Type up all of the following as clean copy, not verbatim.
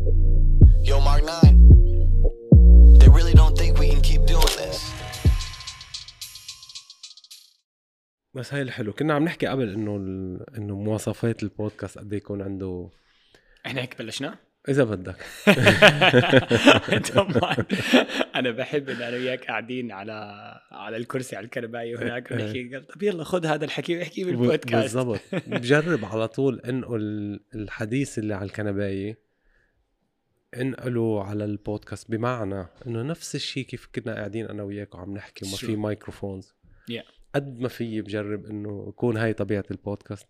Yo, Mark 9. They really don't think we can keep doing this. بس هاي الحلو. كنا عم نحكي قبل انه مواصفات البودكاست قد يكون عنده. احنا هيك بلشنا اذا بدك. طبعا انا بحب ان انا وياك قاعدين على الكرسي على الكربايه هناك ونحكي. قال طب يلا خذ هذا الحكي واحكي بالبودكاست. بالضبط. بجرب على طول انقل الحديث اللي على الكنبايه انقله على البودكاست، بمعنى انه نفس الشيء كيف كنا قاعدين انا وياك وعم نحكي وما في مايكروفونز. قد ما في بجرب انه يكون هاي طبيعه البودكاست.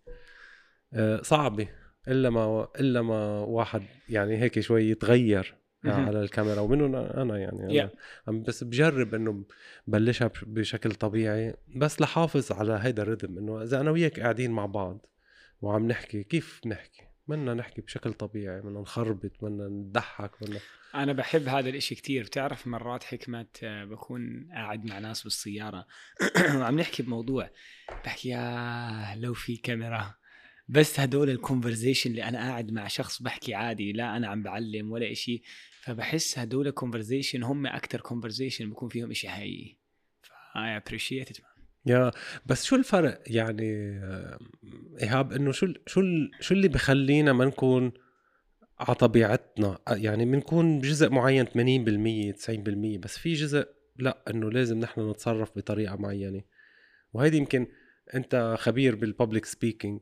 صعبه الا ما واحد يعني هيك شوي يتغير على الكاميرا، ومنه انا يعني أنا عم بس بجرب انه بلشها بشكل طبيعي، بس لحافظ على هيدا الريتم. انه اذا انا وياك قاعدين مع بعض وعم نحكي كيف نحكي، بدنا نحكي بشكل طبيعي، بدنا نخربط، بدنا نضحك، انا بحب هذا الاشي كتير. بتعرف مرات حكمت بكون قاعد مع ناس بالسيارة وعم نحكي بموضوع، بحكي يا لو في كاميرا، بس هدول الكونفرزيشن اللي انا قاعد مع شخص بحكي عادي، لا انا عم بعلم ولا اشي، فبحس هدول الكونفرزيشن هم اكتر كونفرزيشن بكون فيهم اشي حقيقي. I appreciate it. يا بس شو الفرق يعني إيهاب، انه شو اللي بخلينا ما نكون على طبيعتنا؟ يعني بنكون بجزء معين 80% 90%، بس في جزء لا، انه لازم نحن نتصرف بطريقة معينة. وهيدي يمكن انت خبير بالبابليك سبيكينج.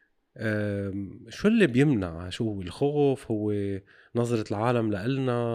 شو اللي بيمنع؟ شو هو الخوف؟ هو نظرة العالم لإلنا؟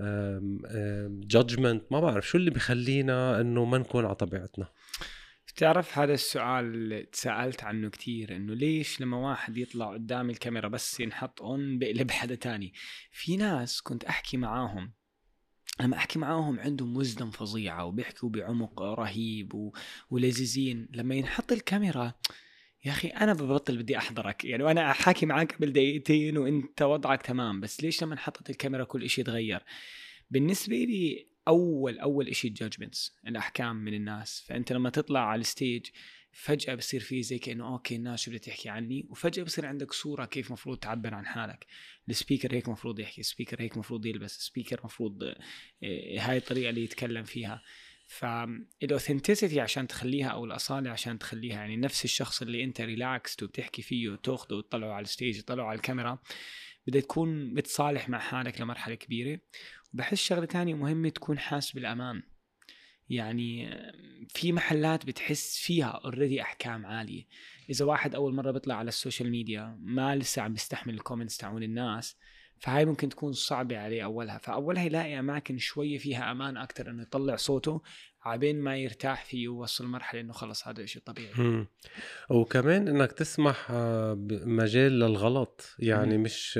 judgment؟ ما بعرف شو اللي بيخلينا انه ما نكون على طبيعتنا. بتعرف هذا السؤال تسألت عنه كتير، انه ليش لما واحد يطلع قدام الكاميرا بس ينحط اون بقلب حدا تاني؟ في ناس كنت احكي معاهم، لما احكي معاهم عندهم وزدم فظيعة وبيحكوا بعمق رهيب ولذيذين، لما ينحط الكاميرا يا أخي أنا بدي أحضرك يعني، وأنا أحكي معاك قبل دقيقتين وأنت وضعك تمام، بس ليش لما نحطت الكاميرا كل إشي يتغير؟ بالنسبة لي أول إشي الجاجمنتس، الأحكام من الناس. فأنت لما تطلع على الستيج فجأة بصير فيه زي كأنه أوكي الناس شو بدها تحكي عني، وفجأة بصير عندك صورة كيف مفروض تعبر عن حالك. السبيكر هيك مفروض يحكي، السبيكر هيك مفروض يلبس، السبيكر مفروض هاي الطريقة اللي يتكلم فيها. فالاوثنتسيتي عشان تخليها، او الاصاله عشان تخليها، يعني نفس الشخص اللي انت ريلاكست وبتحكي فيه وتاخده وتطلعه على الستيج تطلعه على الكاميرا، بدها تكون متصالح مع حالك لمرحله كبيره. وبحس شغله تانية مهمه، تكون حاس بالامان. يعني في محلات بتحس فيها اوريدي احكام عاليه، اذا واحد اول مره بيطلع على السوشيال ميديا ما لسه عم بيستحمل الكومنتس تاعون الناس، فهاي ممكن تكون صعبة عليه فأولها يلاقي أماكن شوية فيها أمان أكتر إنه يطلع صوته، عبين ما يرتاح فيه ووصل مرحلة إنه خلص هذا إشي طبيعي. وكمان إنك تسمح بمجال للغلط، يعني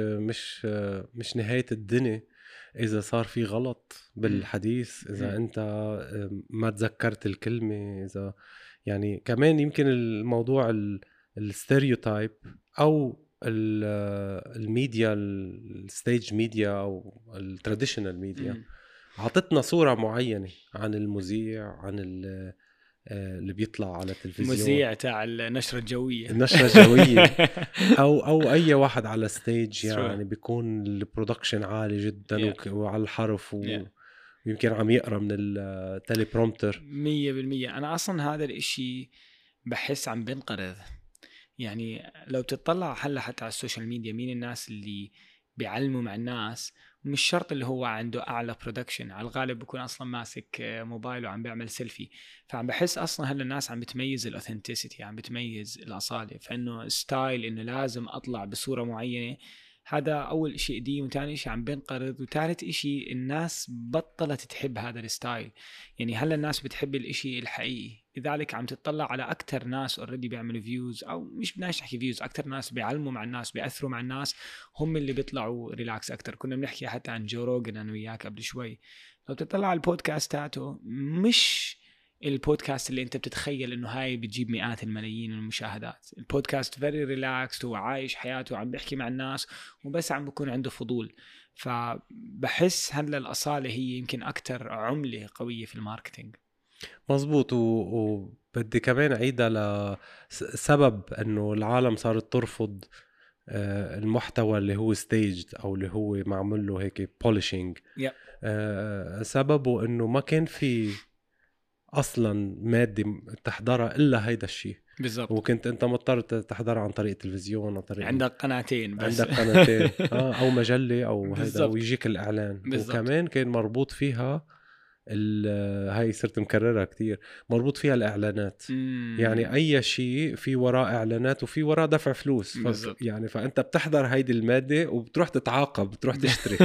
مش نهاية الدنيا إذا صار في غلط بالحديث، إذا أنت ما تذكرت الكلمة، إذا يعني كمان يمكن الموضوع الستيريوتايب أو الميديا، الستيج ميديا أو التراديشنال ميديا عطتنا صورة معينة عن المذيع، عن اللي بيطلع على التلفزيون، مذيع تاع النشرة الجوية أو أي واحد على ستيج، يعني بيكون البرودكشن عالي جدا وعلى الحرف ويمكن عم يقرأ من التيلي برومتر 100%. أنا أصلا هذا الإشي بحس عم بنقرض. يعني لو تطلع هلا حتى على السوشيال ميديا، مين الناس اللي بيعلموا مع الناس؟ مش شرط اللي هو عنده أعلى برودكشن، على الغالب بيكون أصلا ماسك موبايل وعم بيعمل سيلفي. فعم بحس أصلا هلا الناس عم بتميز الأوثنتيسيتي، عم بتميز الأصالة، فإنه ستايل إنه لازم أطلع بصورة معينة. هذا أول إشي قديم، وثاني إشي عم بنقرض، وثالث إشي الناس بطلت تحب هذا الستايل. يعني هلا الناس بتحب الإشي الحقيقي، لذلك عم تطلع على أكتر ناس already بيعملوا فيوز، أو مش بدناش نحكي فيوز، أكتر ناس بيعلموا مع الناس بيأثروا مع الناس، هم اللي بيطلعوا ريلاكس أكتر. كنا بنحكي حتى عن جو روغن أنا وياك قبل شوي. لو تطلع على البودكاستاته، مش البودكاست اللي انت بتتخيل انه هاي بتجيب مئات الملايين من المشاهدات. البودكاست very relaxed، هو عايش حياته، عم بيحكي مع الناس وبس عم بيكون عنده فضول. فبحس هلا الأصالة هي يمكن أكتر عملة قوية في الماركتينج. مزبوط. وبدي كمان عيدها لسبب انه العالم صارت ترفض المحتوى اللي هو staged أو اللي هو معمول له هيك polishing سببه إنه ما كان في أصلا مادة تحضرها إلا هيدا الشيء بالضبط. وكنت أنت مضطر تحضرها عن طريق التلفزيون، عن طريق عندك قناتين بس عندك قناتين أو مجلة أو هيدا ويجيك الإعلان بالزبط. وكمان كان مربوط فيها هاي صرت مكررها كتير، مربوط فيها الإعلانات. يعني أي شيء في وراء إعلانات وفي وراء دفع فلوس يعني فأنت بتحضر هيدي المادة وبتروح تتعاقب، بتروح تشتري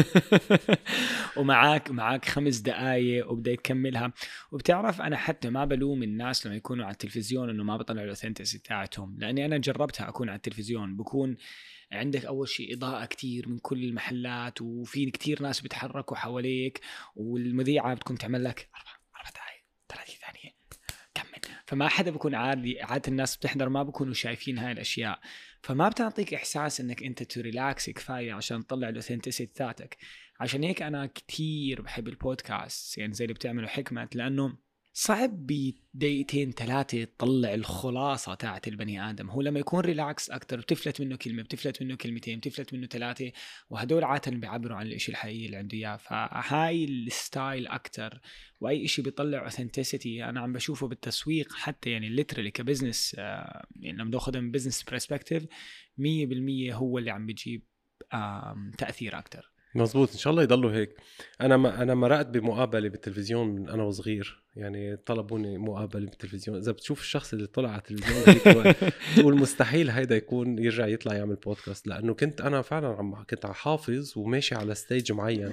ومعاك 5 دقايق وبدأ يكملها. وبتعرف أنا حتى ما بلوم الناس لما يكونوا على التلفزيون إنه ما بطلعوا الأوثنتسيتي تاعتهم، لأني أنا جربتها أكون على التلفزيون. بكون عندك أول شيء إضاءة كتير من كل المحلات وفي كتير ناس بيتحركوا حواليك، والمذيعة بتكون تعمل لك 4 دقايق 3 ثانية كمل. فما حدا بكون عادة الناس بتحضر ما بكونوا شايفين هاي الأشياء، فما بتعطيك إحساس إنك أنت تريلاكس كفاية عشان تطلع الأوثنتسيتي ذاتك. عشان هيك أنا كتير بحب البودكاست، يعني زي اللي بتعمله حكمة، لأنه صعب بدقيقتين 3 تطلع الخلاصة تاعت البني آدم. هو لما يكون ريلاكس أكتر بتفلت منه كلمة، بتفلت منه كلمتين، بتفلت منه 3، وهدول عادة بيعبروا عن الإشي الحقيقي اللي عنده إياه. فهاي الستايل أكتر. وأي إشي بيطلع authenticity أنا عم بشوفه بالتسويق حتى، يعني literally كبزنس، يعني لما ناخذها من business perspective 100% هو اللي عم بيجيب تأثير أكتر. مزبوط، ان شاء الله يضلوا هيك. انا مرقت بمقابله بالتلفزيون من انا وصغير، يعني طلبوني مقابله بالتلفزيون. اذا بتشوف الشخص اللي طلع على التلفزيون تقول مستحيل هيدا يكون يرجع يطلع يعمل بودكاست، لانه كنت انا فعلا كنت حافظ وماشي على ستيج معين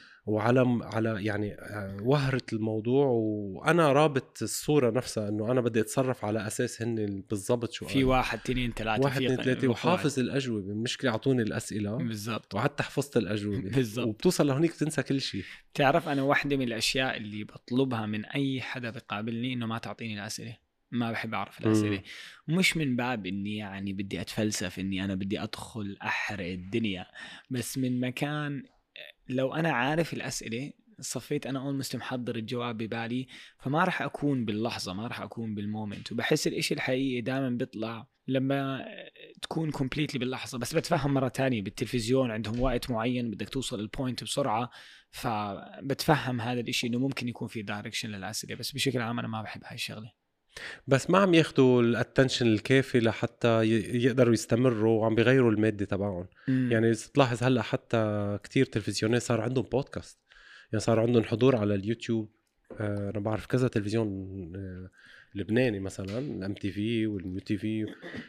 وعلى يعني وهرة الموضوع، وانا رابط الصورة نفسها انه انا بدي اتصرف على اساس هن بالضبط شو في 1 2 3 وحافظ الاجوبة. المشكلة اعطوني الاسئلة بالضبط وقعدت حفظت الاجوبة بالضبط، وبتوصل لهونيك تنسى كل شيء. تعرف انا واحدة من الاشياء اللي بطلبها من اي حدا بيقابلني انه ما تعطيني الاسئلة. ما بحب اعرف الاسئلة. مش من باب اني يعني بدي اتفلسف اني انا بدي ادخل احرق الدنيا، بس من مكان لو أنا عارف الأسئلة صفيت أنا أول محضر الجواب ببالي، فما رح أكون باللحظة، ما رح أكون بالمومنت. وبحس الإشي الحقيقي دائما بيطلع لما تكون كومبليتلي باللحظة. بس بتفهم مرة تانية بالتلفزيون عندهم وقت معين بدك توصل البوينت بسرعة، فبتفهم هذا الإشي إنه ممكن يكون في دايركشن للأسئلة. بس بشكل عام أنا ما بحب هاي الشغلة. بس ما عم ياخدوا الاتنشن الكافي لحتى يقدروا يستمروا، وعم بيغيروا المادة تبعهم. يعني تلاحظ هلأ حتى كتير تلفزيونات صار عندهم بودكاست، يعني صار عندهم حضور على اليوتيوب. أنا بعرف كذا تلفزيون لبناني مثلا MTV والنيو تي في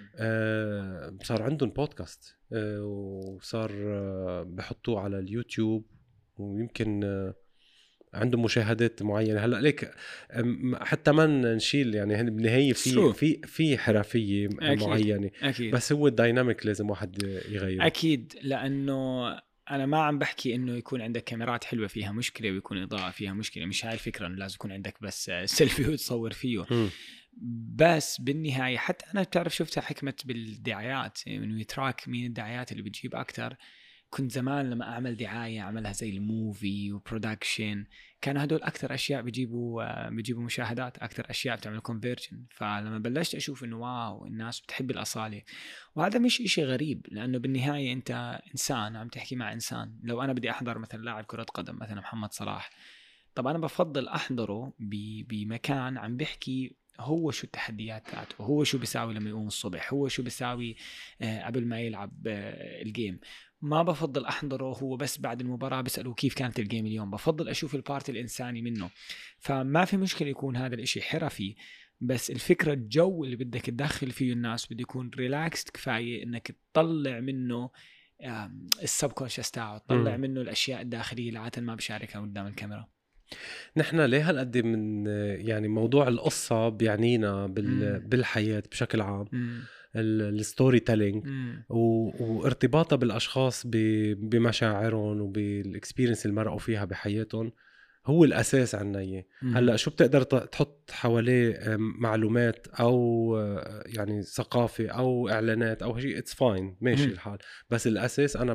صار عندهم بودكاست، وصار بحطوه على اليوتيوب، ويمكن عندهم مشاهدات معينه. هلا ليك حتى ما نشيل يعني بالنهايه في حرفيه معينه أكيد. بس هو الدايناميك لازم واحد يغير. اكيد، لانه انا ما عم بحكي انه يكون عندك كاميرات حلوه فيها مشكله ويكون اضاءه فيها مشكله، مش هاي الفكره انه لازم يكون عندك بس سيلفي وتصور فيه. بس بالنهايه حتى انا بتعرف شفتها حكمه بالدعايات، انه يتراك مين الدعايات اللي بتجيب اكتر. كنت زمان لما اعمل دعايه اعملها زي الموفي وبرودكشن، كانوا هدول اكثر اشياء بيجيبوا مشاهدات، اكثر اشياء بتعمل كونفرجن. فلما بلشت اشوف انه واو الناس بتحب الاصاله، وهذا مش إشي غريب، لانه بالنهايه انت انسان عم تحكي مع انسان. لو انا بدي احضر مثلا لاعب كره قدم مثلا محمد صلاح، طب انا بفضل احضره بمكان عم بحكي هو شو التحديات تاعته، هو شو بيساوي لما يقوم الصبح، هو شو بيساوي قبل ما يلعب الجيم. ما بفضل أحضره هو بس بعد المباراة بسأله كيف كانت الجيم اليوم. بفضل أشوف البارت الإنساني منه. فما في مشكلة يكون هذا الإشي حرفي، بس الفكرة الجو اللي بدك تدخل فيه الناس بده يكون ريلاكست كفاية إنك تطلع منه السبكونشس تاعه، تطلع منه الأشياء الداخلية اللي عادة ما بشاركها قدام الكاميرا. نحن ليه هالقد من يعني موضوع القصة بيعنينا بالحياة بشكل عام، الستوري تيلينج وارتباطها بالاشخاص بمشاعرهم وبالاكسبيرينس اللي مرقوا فيها بحياتهم هو الاساس عنا اياه. هلا شو بتقدر تحط حواليه معلومات او يعني ثقافه او اعلانات او شيء، اتس فاين ماشي الحال، بس الاساس انا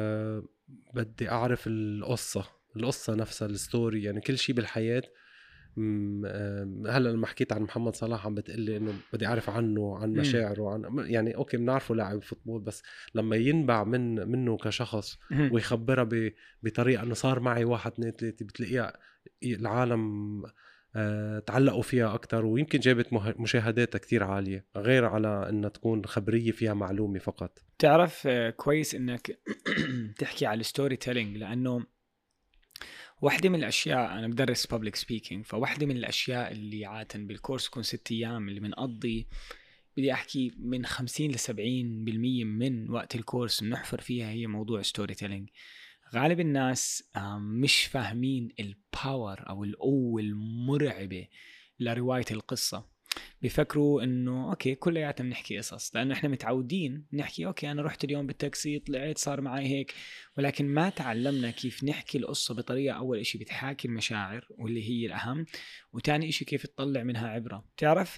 بدي اعرف القصه نفسها، الستوري. يعني كل شيء بالحياه هلا لما حكيت عن محمد صلاح عم بتقلي انه بدي اعرف عنه عن مشاعره عن يعني اوكي بنعرفه لاعب فوتبول بس لما ينبع منه كشخص ويخبرها بطريقه انه صار معي 1 2 3 بتلاقيها العالم تعلقوا فيها أكتر ويمكن جابت مشاهداتها كتير عالية غير على أنها تكون خبرية فيها معلومة فقط. تعرف كويس أنك تحكي على الستوري تيلينج لأنه واحدة من الأشياء أنا بدرس public speaking فواحدة من الأشياء اللي عادة بالكورس يكون 6 أيام اللي بنقضي بدي أحكي من 50 ل 70% من وقت الكورس بنحفر فيها هي موضوع ستوري تيلينج. غالب الناس مش فاهمين الباور أو القوة المرعبة لرواية القصة. بيفكروا إنه أوكي كلياتنا بنحكي قصص لأنه إحنا متعودين نحكي أوكي أنا رحت اليوم بالتاكسي طلعت صار معي هيك، ولكن ما تعلمنا كيف نحكي القصة بطريقة أول إشي بتحاكي المشاعر واللي هي الأهم، وتاني إشي كيف تطلع منها عبرة. تعرف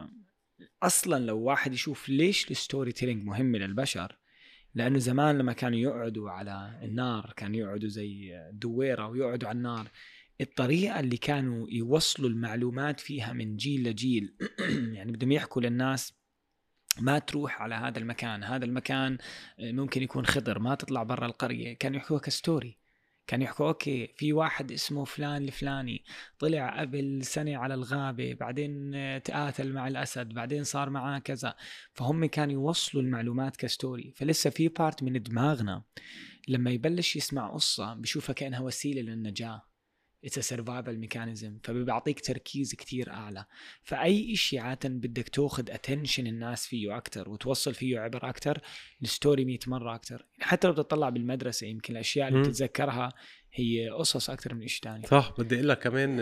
أصلا لو واحد يشوف ليش الستوري تيلينج مهم للبشر، لأنه زمان لما كانوا يقعدوا على النار كانوا يقعدوا زي دويرة ويقعدوا على النار، الطريقة اللي كانوا يوصلوا المعلومات فيها من جيل لجيل يعني بدهم يحكوا للناس ما تروح على هذا المكان ممكن يكون خضر، ما تطلع برا القرية، كانوا يحكوها كستوري. كان يحكوا أوكي في واحد اسمه فلان الفلاني طلع قبل سنة على الغابة بعدين تقاتل مع الأسد بعدين صار معاه كذا، فهم كانوا يوصلوا المعلومات كستوري. فلسه في بارت من دماغنا لما يبلش يسمع قصة بيشوفها كأنها وسيلة للنجاة، it's a survival mechanism، فبيعطيك تركيز كتير أعلى. فأي إشي عادة بدك تأخذ attention الناس فيه أكتر وتوصل فيه عبر أكتر، الستوري 100 مرة أكتر. حتى لو بتطلع بالمدرسة يمكن الأشياء اللي بتتذكرها هي قصص أكتر من إشي تاني. صح. بدي أقول لك كمان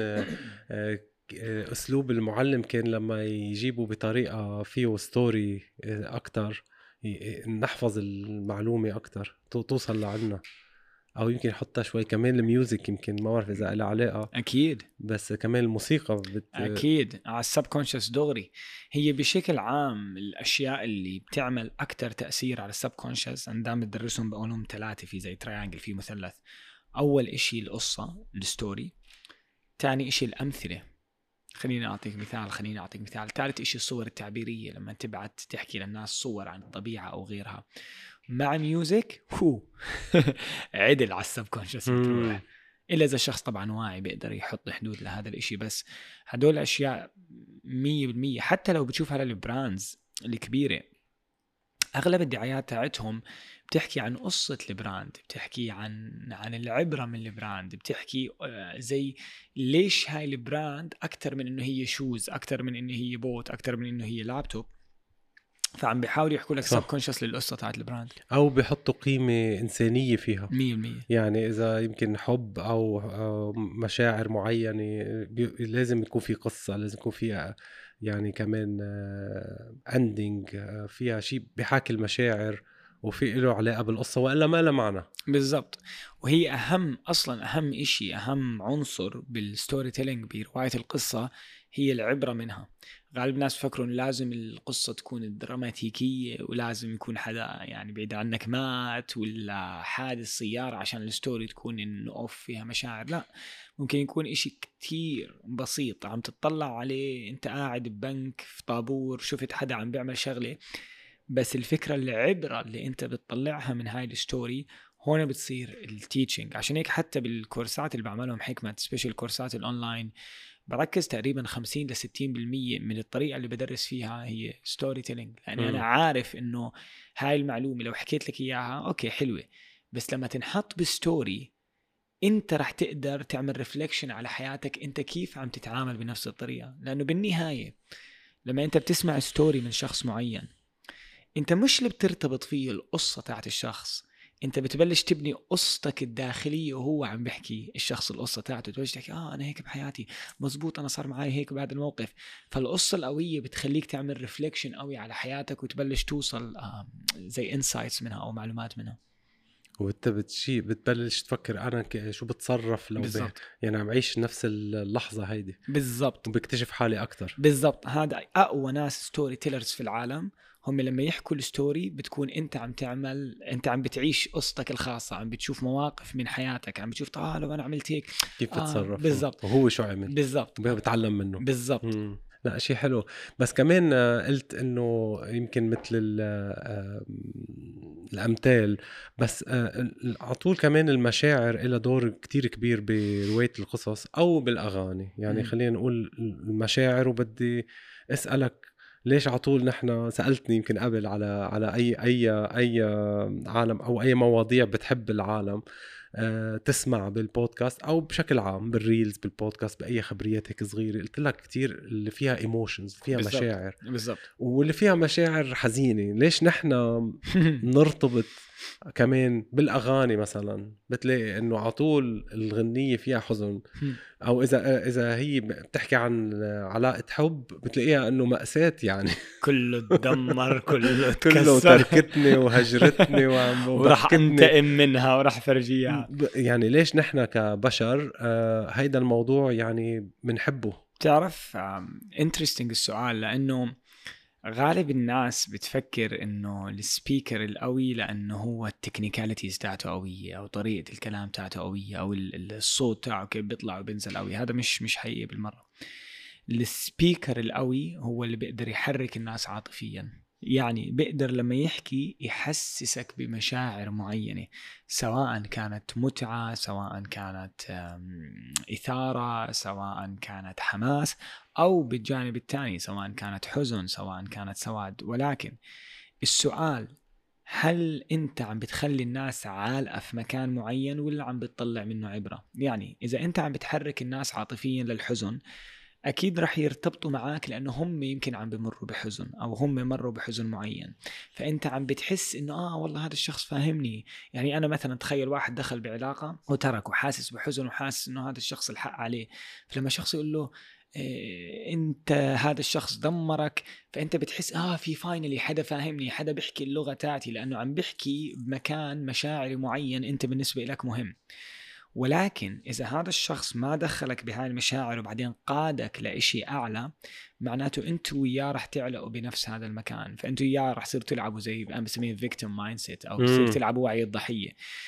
أسلوب المعلم كان لما يجيبوا بطريقة فيه ستوري أكتر نحفظ المعلومة أكتر توصل لعنا، او يمكن يحطها شوي كمان الميوزك، يمكن ما بعرف اذا لها علاقه اكيد، بس كمان الموسيقى اكيد على السبكونشس دغري. هي بشكل عام الاشياء اللي بتعمل اكتر تاثير على السبكونشس عندما بدرسهم بقولهم 3 في زي تريانجل في مثلث. اول اشي القصه الستوري، تاني اشي الامثله، خليني اعطيك مثال، ثالث اشي الصور التعبيريه لما تبعت تحكي للناس صور عن الطبيعه او غيرها مع ميوزك عدل على السبكونشس بتروح. إلا إذا الشخص طبعا واعي بيقدر يحط حدود لهذا الإشي. بس هدول أشياء 100%. حتى لو بتشوف على البراندز الكبيرة أغلب الدعايات تاعتهم بتحكي عن قصة البراند، بتحكي عن العبرة من البراند، بتحكي زي ليش هاي البراند أكتر من إنه هي شوز، أكتر من إنه هي بوت، أكتر من إنه هي لابتوب. فعم بيحاولوا يحكوا لك سبكونشس للقصة تاعت البراند، او بيحطوا قيمة إنسانية فيها 100%. يعني إذا يمكن حب أو مشاعر معينة لازم يكون في قصة، لازم يكون فيها يعني كمان اندينج فيها شيء بيحاكي المشاعر وفي له علاقة بالقصة، وإلا ما لها معنى. بالضبط. وهي أهم إشي، أهم عنصر بالستوري تيلينج برواية القصة هي العبرة منها. غالب الناس فكروا إن لازم القصة تكون دراماتيكية ولازم يكون حدا يعني بعيد عنك مات ولا حادث سيارة عشان الستوري تكون إنه أوف فيها مشاعر. لا، ممكن يكون إشي كتير بسيط عم تطلع عليه أنت قاعد ببنك في طابور شفت حدا عم بيعمل شغلة، بس الفكرة العبرة اللي أنت بتطلعها من هاي الستوري هون بتصير التيتشنج. عشان هيك حتى بالكورسات اللي بعملهم حكمة سبيشال كورسات الأونلاين بركز تقريبا 50 ل 60% من الطريقة اللي بدرس فيها هي ستوري تيلينج، لأني أنا عارف إنه هاي المعلومة لو حكيت لك إياها أوكي حلوة، بس لما تنحط بستوري أنت رح تقدر تعمل ريفليكشن على حياتك، أنت كيف عم تتعامل بنفس الطريقة. لأنه بالنهاية لما أنت بتسمع ستوري من شخص معين أنت مش اللي بترتبط فيه القصة تاعت الشخص، انت بتبلش تبني قصتك الداخلية وهو عم بحكي الشخص القصة تاعته، تبلش تحكي انا هيك بحياتي مزبوط، انا صار معي هيك بعد الموقف. فالقصة القوية بتخليك تعمل ريفليكشن قوي على حياتك وتبلش توصل زي انسايتس منها او معلومات منها، وانت بتبلش تفكر انا شو بتصرف لو يعني عم عيش نفس اللحظة هيدي. بالضبط، وبكتشف حالي اكتر. بالضبط. هذا اقوى ناس ستوري تيلرز في العالم هم لما يحكوا الستوري بتكون انت عم بتعيش قصتك الخاصة، عم بتشوف مواقف من حياتك، عم بتشوف لو انا عملت هيك كيف تتصرف بالضبط، وهو شو عمل بالضبط، بتعلم منه بالضبط. لا شيء حلو. بس كمان قلت انه يمكن مثل الامثال، بس على طول كمان المشاعر إلها دور كتير كبير برواية القصص او بالاغاني. يعني خلينا نقول المشاعر، وبدي اسالك ليش على طول نحن سالتني يمكن قبل على اي عالم او اي مواضيع بتحب العالم تسمع بالبودكاست او بشكل عام بالريلز بالبودكاست باي خبريات هيك صغيره. قلت لك كتير اللي فيها ايموشنز، فيها بالزبط. مشاعر بالضبط، واللي فيها مشاعر حزينه. ليش نحن نرتبط كمان بالاغاني؟ مثلا بتلاقي انه على طول الغنيه فيها حزن، او اذا هي بتحكي عن علاقه حب بتلاقيها انه مأساة يعني كله تدمر كله كله تركتني وهجرتني وراح انتقم منها وراح فرجيها. يعني ليش نحن كبشر هيدا الموضوع يعني بنحبه؟ تعرف interesting السؤال، لانه غالب الناس بتفكر انه السبيكر القوي لانه هو التكنيكاليتيز تاعته قوية او طريقة الكلام تاعته قوية او الصوت تاعه كيف بيطلع وبينزل قوي. هذا مش حقيقي بالمرة. السبيكر القوي هو اللي بيقدر يحرك الناس عاطفيا، يعني بيقدر لما يحكي يحسسك بمشاعر معينة، سواء كانت متعة، سواء كانت إثارة، سواء كانت حماس، أو بالجانب الثاني سواء كانت حزن، سواء كانت سواد. ولكن السؤال، هل أنت عم بتخلي الناس عالقة في مكان معين ولا عم بتطلع منه عبرة؟ يعني إذا أنت عم بتحرك الناس عاطفيا للحزن، أكيد رح يرتبطوا معاك لأنه هم يمكن عم بمروا بحزن أو هم مروا بحزن معين، فأنت عم بتحس إنه والله هذا الشخص فاهمني. يعني أنا مثلا تخيل واحد دخل بعلاقة وترك وحاسس بحزن وحاسس إنه هذا الشخص الحق عليه، فلما شخص يقول له أنت هذا الشخص دمرك، فأنت بتحس في فاينلي حدا فاهمني، حدا بيحكي اللغة تاعتي، لأنه عم بيحكي بمكان مشاعري معين أنت بالنسبة لك مهم. ولكن إذا هذا الشخص ما دخلك بهاي المشاعر وبعدين قادك لإشي أعلى، معناته أنتوا وياه رح تعلقوا بنفس هذا المكان، فأنتوا وياه رح تصير تلعبوا زي أنا بسميه victim mindset أو تصير تلعبوا وعي الضحية.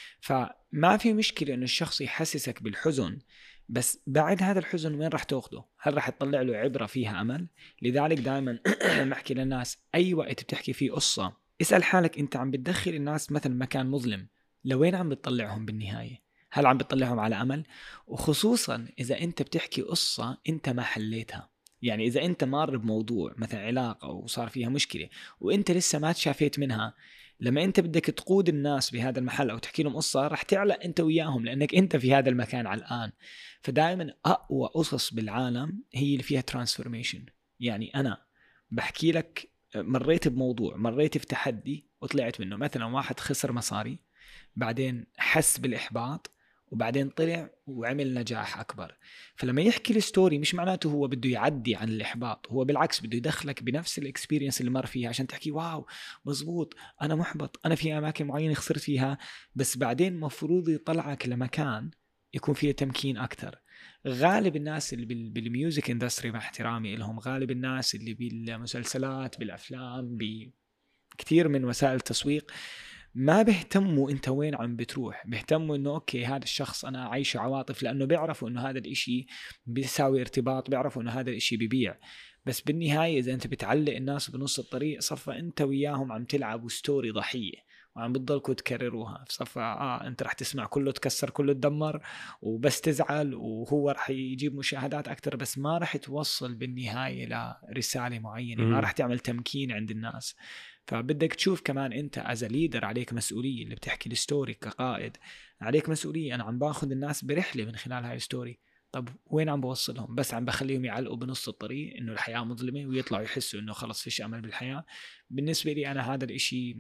فما في مشكلة إنه الشخص يحسسك بالحزن، بس بعد هذا الحزن وين رح تأخذه؟ هل رح تطلع له عبرة فيها أمل؟ لذلك دائما محكي للناس أي وقت بتحكي فيه قصة اسأل حالك أنت عم بتدخل الناس مثلا مكان مظلم، لوين عم بتطلعهم بالنهاية؟ هل عم بتطلعهم على أمل؟ وخصوصا إذا أنت بتحكي قصة أنت ما حليتها. يعني إذا أنت مار بموضوع مثلا علاقة وصار فيها مشكلة وأنت لسه ما تشافيت منها، لما أنت بدك تقود الناس بهذا المحل أو تحكي لهم قصة رح تعلق أنت وياهم لأنك أنت في هذا المكان على الآن. فدائما أقوى قصص بالعالم هي اللي فيها ترانسفورميشن. يعني أنا بحكي لك مريت بموضوع، مريت في تحدي وطلعت منه. مثلا واحد خسر مصاري، بعدين حس بالإحباط، وبعدين طلع وعمل نجاح أكبر. فلما يحكي الستوري مش معناته هو بده يعدي عن الإحباط، هو بالعكس بده يدخلك بنفس الإكسبيرينس اللي مر فيها عشان تحكي واو مزبوط أنا محبط، أنا في أماكن معينة خسرت فيها، بس بعدين مفروض يطلعك لمكان يكون فيه تمكين أكتر. غالب الناس اللي بالميوزك اندستري مع احترامي لهم، غالب الناس اللي بالمسلسلات بالأفلام بكثير من وسائل التسويق ما بيهتموا انت وين عم بتروح، بيهتموا انه اوكي هذا الشخص انا عايشه عواطف، لانه بيعرفوا انه هذا الاشي بيساوي ارتباط، بيعرفوا انه هذا الاشي بيبيع. بس بالنهاية اذا انت بتعلق الناس بنص الطريق، صفى انت وياهم عم تلعبوا ستوري ضحية وعم بتضلكوا تكرروها. صفى انت رح تسمع كله تكسر كله تدمر وبس تزعل، وهو رح يجيب مشاهدات اكتر، بس ما رح توصل بالنهاية لرسالة معينة، ما رح تعمل تمكين عند الناس. فبدك تشوف كمان انت از ليدر عليك مسؤولية، اللي بتحكي الستوري كقائد عليك مسؤولية. انا عم باخذ الناس برحلة من خلال هاي الستوري، طب وين عم بوصلهم؟ بس عم بخليهم يعلقوا بنص الطريق انه الحياة مظلمة ويطلعوا يحسوا انه خلص فيش امل بالحياة؟ بالنسبة لي انا هذا الاشي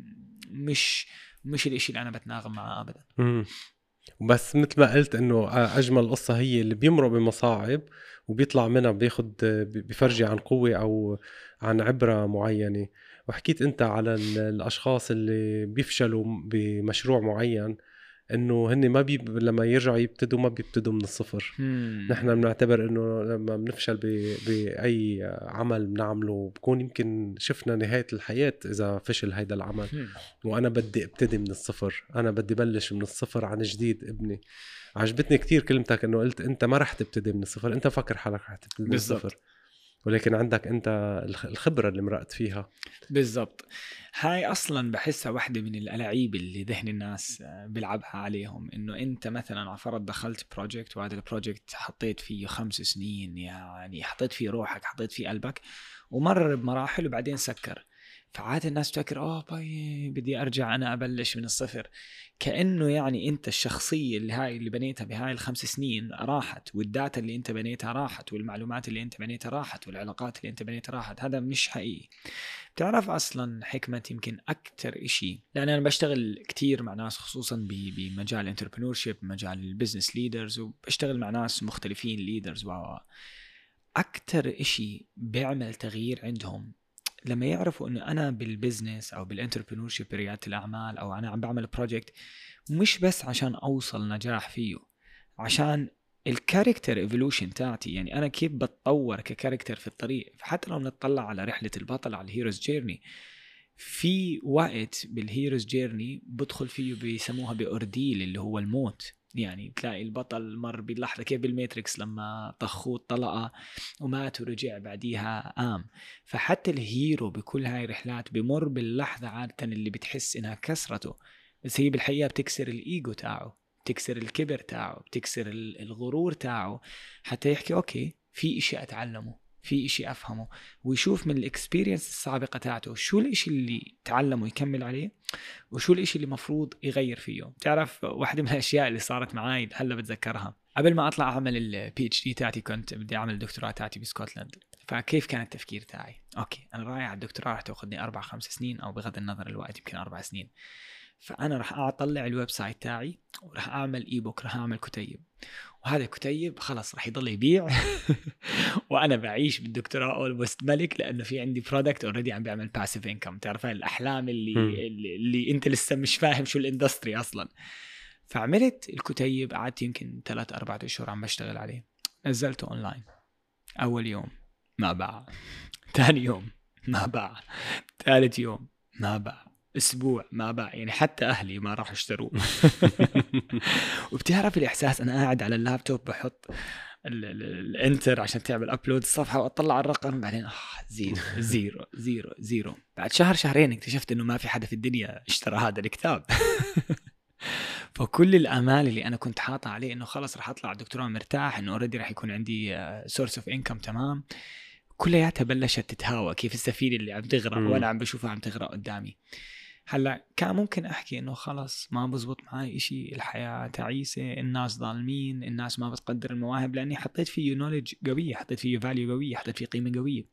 مش الاشي اللي انا بتناغم معه ابدا. بس مثل ما قلت انه اجمل قصة هي اللي بيمرق بمصاعب وبيطلع منها بيفرجي عن قوة او عن عبرة معينة. وحكيت انت على الاشخاص اللي بيفشلوا بمشروع معين، انه هن ما لما يرجعوا يبتدوا ما بيبتدوا من الصفر. نحن بنعتبر انه لما بنفشل باي عمل بنعمله بكون يمكن شفنا نهاية الحياة اذا فشل هيدا العمل. وانا بدي ابتدي من الصفر، انا بدي بلش من الصفر عن جديد ابني. عجبتني كتير كلمتك انه قلت انت ما رح تبتدي من الصفر، انت فكر حالك رح تبتدي من الصفر، ولكن عندك انت الخبرة اللي مرقت فيها. بالضبط. هاي اصلا بحسها واحدة من الألاعيب اللي ذهن الناس بيلعبها عليهم، انه انت مثلا على فرض دخلت بروجكت، وهذا البروجكت حطيت فيه 5 سنين، يعني حطيت فيه روحك، حطيت فيه قلبك، ومرر بمراحل وبعدين سكر. فعادة الناس تفكر باي بدي ارجع انا ابلش من الصفر، كأنه يعني انت الشخصية اللي بنيتها بهاي ال5 سنين راحت، والداتا اللي انت بنيتها راحت، والمعلومات اللي انت بنيتها راحت، والعلاقات اللي انت بنيتها راحت. هذا مش حقيقي. بتعرف اصلا حكمة يمكن اكتر اشي، لان انا بشتغل كتير مع ناس خصوصا بمجال الانتربرنورشيب، مجال البيزنس ليدرز، وبشتغل مع ناس مختلفين ليدرز. اكتر اشي بيعمل تغيير عندهم لما يعرفوا انه انا بالبزنس او بالانتربرنورشيب بريادة الاعمال، او انا عم بعمل بروجكت مش بس عشان اوصل نجاح فيه، عشان الكاركتر ايفولوشن تاعتي، يعني انا كيف بتطور ككاركتر في الطريق. فحتى لو نطلع على رحلة البطل، على الهيروز جيرني، في وقت بالهيروز جيرني بدخل فيه بيسموها بأورديل اللي هو الموت. يعني تلاقي البطل مر باللحظة كيف بالماتريكس لما طخوه طلقة ومات ورجع بعديها قام. فحتى الهيرو بكل هاي الرحلات بمر باللحظة عادة اللي بتحس إنها كسرته، بس هي بالحقيقة بتكسر الإيجو تاعه، بتكسر الكبر تاعه، بتكسر الغرور تاعه، حتى يحكي أوكي في إشي أتعلمه، في إشي أفهمه، ويشوف من الإكسبيرينس السابقة تاعته شو الإشي اللي تعلمه يكمل عليه، وشو الإشي اللي مفروض يغير فيه. تعرف واحدة من الأشياء اللي صارت معاي هلا بتذكرها، قبل ما أطلع أعمل البي اتش دي تاعتي كنت بدي أعمل الدكتوراه تاعتي بسكوتلاند. فكيف كان التفكير تاعي؟ أوكي أنا رايح على الدكتوراه رح تأخذني 4-5 سنين، أو بغض النظر الوقت يمكن 4 سنين. فأنا رح أطلع الويب سايت تاعي، ورح أعمل إيبوك، رح أعمل كتيب، وهذا الكتيب خلص رح يضل يبيع وأنا بعيش بالدكتوراه أولموست ملك، لأنه في عندي برودكت أوريدي عم بيعمل باسيف إنكم. تعرف الأحلام اللي أنت لسه مش فاهم شو الاندستري أصلا. فعملت الكتيب، قعدت يمكن 3-4 أشهر عم بشتغل عليه، نزلته أونلاين. أول يوم ما باع، ثاني يوم ما باع، ثالث يوم ما باع، أسبوع ما باع، يعني حتى أهلي ما راح يشتروه. وبتعرف الإحساس، أنا قاعد على اللابتوب بحط الانتر عشان تعمل أبلود الصفحة، وأطلع على الرقم، بعدين زيرو. بعد شهرين اكتشفت إنه ما في حدا في الدنيا اشترى هذا الكتاب. فكل الآمال اللي أنا كنت حاطة عليه إنه خلص رح أطلع الدكتوراه مرتاح، إنه أوريدي رح يكون عندي source of income تمام، كلياتها بلشت تتهاوى كيف السفينة اللي عم تغرق وأنا عم بشوفها عم تغرق قدامي. هلا كان ممكن أحكي إنه خلص ما بزبط معي إشي، الحياة تعيسة، الناس ظالمين، الناس ما بتقدر المواهب، لأني حطيت فيه knowledge قوية، حطيت فيه value قوية، حطيت فيه قيمة قوية.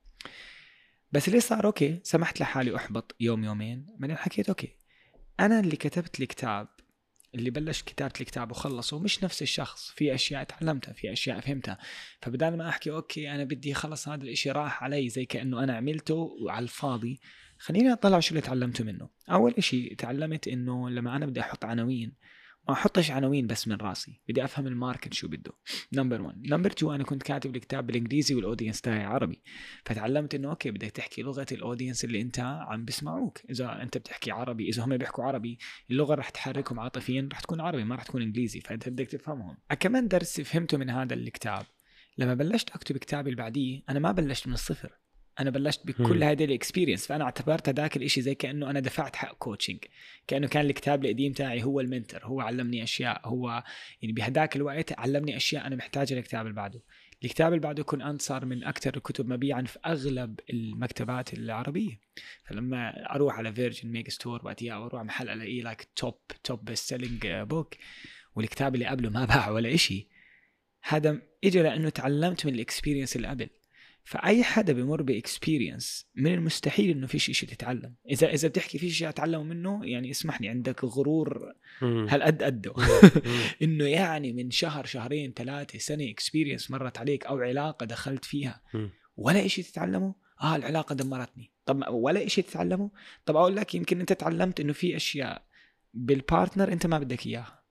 بس اللي صار أوكي، سمحت لحالي أحبط يوم يومين، بعدين حكيت أوكي أنا اللي كتبت الكتاب، اللي بلش كتابة الكتاب وخلصه، مش نفس الشخص. في أشياء تعلمتها، في أشياء فهمتها. فبدال ما أحكي أوكي أنا بدي خلص هذا الإشي راح علي زي كأنه أنا عملته على الفاضي، خليني أطلع شو اللي تعلمته منه. أول إشي تعلمت إنه لما أنا بدي أحط عناوين، ما أحطش عناوين بس من راسي، بدي أفهم الماركت شو بده. نمبر 1. نمبر 2، أنا كنت كاتب الكتاب بالإنجليزي والأودينس تاعي عربي، فتعلمت إنه أوكي بدك تحكي لغة الأودينس اللي أنت عم بسمعوك. إذا أنت بتحكي عربي، إذا هم بيحكوا عربي، اللغة رح تحركهم عاطفيا، رح تكون عربي ما رح تكون إنجليزي، فأنت بدك تفهمهم. كمان درس فهمته من هذا الكتاب، لما بلشت أكتب كتابي اللي بعديه، أنا ما بلشت من الصفر، أنا بلشت بكل هذه الإكسبيرينس. فأنا اعتبرت ذاك الإشي زي كأنه أنا دفعت حق كوتشنج، كأنه كان الكتاب القديم تاعي هو المنتر، هو علمني أشياء، هو يعني بهداك الوقت علمني أشياء أنا محتاج الكتاب اللي بعده. الكتاب اللي بعده يكون صار من أكثر الكتب مبيعا في أغلب المكتبات العربية. فلما أروح على فيرجن ميجا ستور وقتها، أو أروح محل ألاقيه لايك توب بيست سيلينج بوك، والكتاب اللي قبله ما باع ولا إشي، هذا إجا لأنه تعلمت من الإكسبيرينس اللي قبل. فأي حدا بمر بإكسبيرينس من المستحيل إنه فيش إشي تتعلم. إذا بتحكي فيش إشي أتعلم منه، يعني اسمحني عندك غرور هالقد قده. إنه يعني من شهر 2-3 سنة إكسبيرينس مرت عليك، أو علاقة دخلت فيها ولا إشي تتعلمه. العلاقة دمرتني. طب ولا إشي تتعلمه. طب أقول لك يمكن أنت تعلمت إنه في أشياء بالبارتنر أنت ما بدك إياها،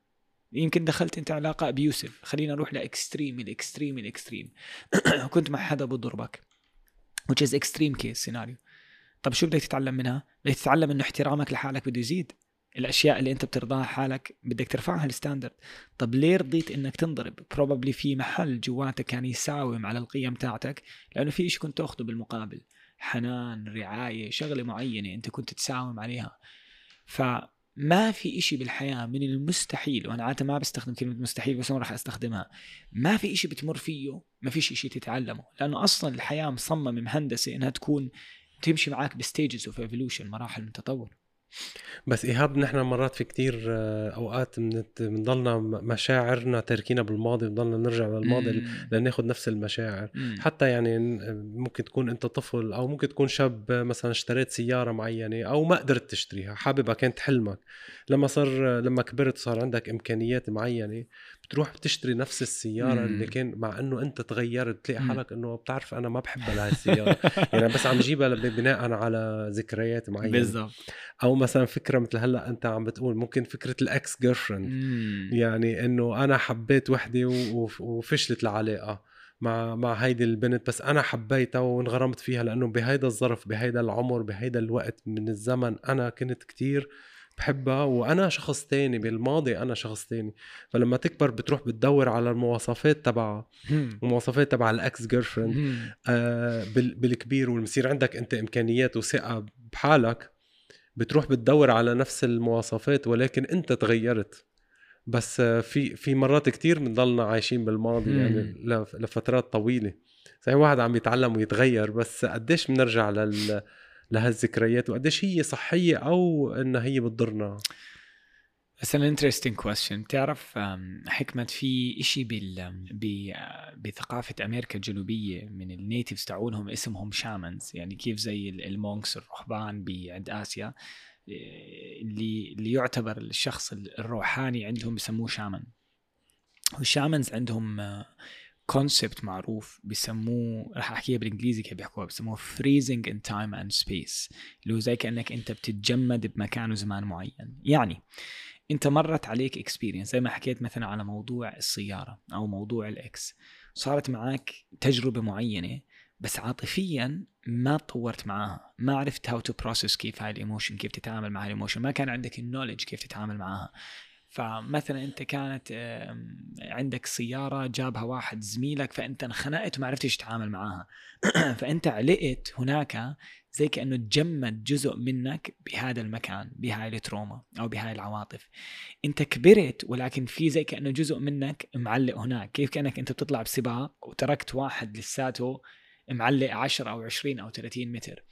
يمكن دخلت انت علاقة ابيوسف، خلينا نروح لاكستريم الاكستريم كنت مع حدا بضربك which is extreme case scenario. طب شو بدك تتعلم منها؟ بدك تتعلم انه احترامك لحالك بده يزيد، الاشياء اللي انت بترضاها حالك بدك ترفعها الستاندرد. طب ليه رضيت انك تنضرب؟ probably في محل جواتك كان يساوم على القيم تاعتك، لانه في شيء كنت تاخذه بالمقابل، حنان، رعاية، شغلة معينة انت كنت تساوم عليها. فما في اشي بالحياة من المستحيل، وانا عادة ما بستخدم كلمة مستحيل بس انا راح استخدمها، ما في اشي بتمر فيه ما فيش اشي تتعلمه، لانه اصلا الحياة مصممة مهندسة انها تكون تمشي معاك بستيجز اوف ايفولوشن، مراحل من تطور. بس إيهاب نحن مرات في كتير أوقات بنضلنا مشاعرنا تركينا بالماضي، بنضلنا نرجع للماضي لناخد نفس المشاعر. حتى يعني ممكن تكون أنت طفل أو ممكن تكون شاب مثلا اشتريت سيارة معينة أو ما قدرت تشتريها، حاببها كانت حلمك، لما كبرت صار عندك إمكانيات معينة بتروح بتشتري نفس السيارة اللي كان، مع أنه أنت تغيرت تلاقي حالك أنه بتعرف أنا ما بحبها لهي السيارة يعني بس عم جيبها بناء على ذكريات معينة. بالضبط. او مثلا فكره مثل هلا انت عم بتقول ممكن فكره الاكس جيرفريند، يعني انه انا حبيت وحده وفشلت العلاقه مع هيدي البنت، بس انا حبيتها وانغرمت فيها لانه بهيدا الظرف بهيدا العمر بهيدا الوقت من الزمن انا كنت كتير بحبها، وانا شخص تاني بالماضي، انا شخص تاني. فلما تكبر بتروح بتدور على المواصفات تبعها، المواصفات تبع الاكس جيرفريند بالكبير، والمصير عندك انت امكانيات وثقه بحالك، بتروح بتدور على نفس المواصفات ولكن انت تغيرت. بس في مرات كتير بنضلنا عايشين بالماضي يعني لفترات طويلة، زي واحد عم يتعلم ويتغير، بس قديش بنرجع لهالذكريات وقديش هي صحية او انها هي بتضرنا. بس an interesting question. تعرف حكمة في إشي بثقافة أمريكا الجنوبية من النيتيفز تعونهم اسمهم شامنز، يعني كيف زي المونكس الرهبان بعند آسيا، اللي يعتبر الشخص الروحاني عندهم بسموه شامان. والشامنز عندهم كونسبت معروف بسموه، راح أحكيها بالإنجليزي كيف بيحكوها، بسموه freezing in time and space، اللي هو زي كأنك أنت بتتجمد بمكان وزمان معين. يعني انت مرت عليك اكسبيرينس، زي ما حكيت مثلا على موضوع السيارة او موضوع الاكس، صارت معك تجربة معينة بس عاطفيا ما تطورت معاها، ما عرفت how to process كيف هاي الايموشن، كيف تتعامل مع الايموشن، ما كان عندك النوليدج كيف تتعامل معاها. فمثلا انت كانت عندك سيارة جابها واحد زميلك فانت انخنقت وما عرفتش تتعامل معاها فانت علقت هناك زي كأنه تجمد جزء منك بهذا المكان، بهاي التروما أو بهاي العواطف. أنت كبرت ولكن في زي كأنه جزء منك معلق هناك، كيف كأنك أنت بتطلع بسباق وتركت واحد لساته معلق 10 أو 20 أو 30 متر.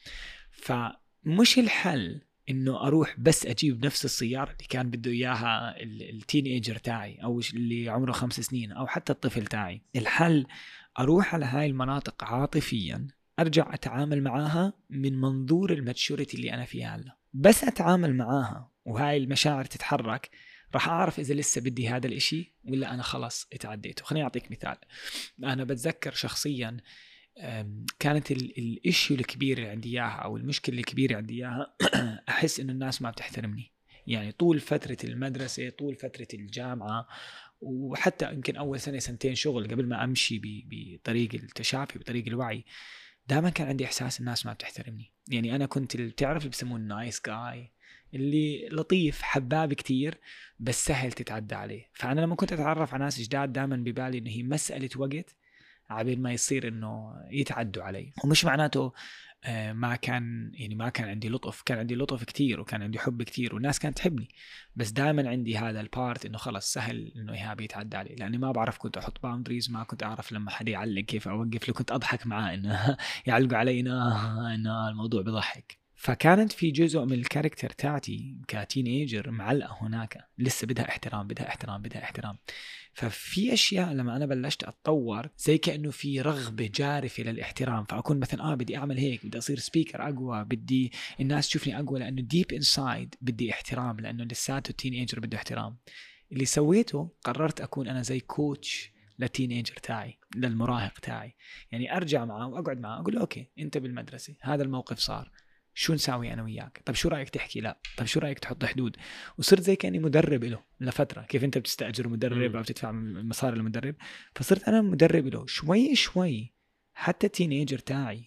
فمش الحل إنه أروح بس أجيب نفس السيارة اللي كان بده إياها التينيجر تاعي أو اللي عمره 5 سنين أو حتى الطفل تاعي. الحل أروح على هاي المناطق عاطفياً، أرجع أتعامل معاها من منظور الماتشوريتي اللي أنا فيها هلا، بس أتعامل معاها وهاي المشاعر تتحرك، راح أعرف إذا لسه بدي هذا الإشي ولا أنا خلاص اتعديته. خليني أعطيك مثال. أنا بتذكر شخصيا كانت الإشي الكبير اللي عندي إياها أو المشكلة الكبيرة عندي إياها أحس إنه الناس ما بتحترمني. يعني طول فترة المدرسة، طول فترة الجامعة، وحتى يمكن أول سنة سنتين شغل قبل ما أمشي بطريق التشافي بطريق الوعي، دائما كان عندي إحساس الناس ما بتحترمني. يعني أنا كنت تعرف اللي بسموه النايس جاي، اللي لطيف حباب كتير بس سهل تتعدى عليه. فأنا لما كنت أتعرف على ناس جداد دائما ببالي إنه هي مسألة وقت عبين ما يصير إنه يتعدوا علي. ومش معناته ما كان عندي لطف، كان عندي لطف كتير وكان عندي حب كتير والناس كانت تحبني، بس دائما عندي هذا البارت إنه خلص سهل إنه إيهاب يتعدى علي، لأني ما بعرف كنت أحط باوندريز، ما كنت أعرف لما حد يعلق كيف أوقف، لو كنت أضحك معاه إنه يعلقوا علي إنه الموضوع بضحك. فكانت في جزء من الكاركتر تاعتي كتينيجر معلقة هناك، لسه بدها احترام. ففي أشياء لما أنا بلشت أتطور زي كأنه في رغبة جارفة للاحترام، فأكون مثلا بدي أعمل هيك، بدي أصير سبيكر أقوى، بدي الناس تشوفني أقوى، لأنه ديب إنسايد بدي احترام، لأنه لساته التينيجر بده احترام. اللي سويته قررت أكون أنا زي كوتش للتينيجر تاعي، للمراهق تاعي. يعني أرجع معه وأقعد معه أقول له أوكي أنت بالمدرسة هذا الموقف صار، شو نساوي أنا وياك؟ طب شو رأيك تحكي لا؟ طب شو رأيك تحط حدود؟ وصرت زي كأني مدرب له لفترة. كيف أنت بتستأجر مدرب أو بتدفع مصاري للمدرب، فصرت أنا مدرب له شوي شوي. حتى التينيجر تاعي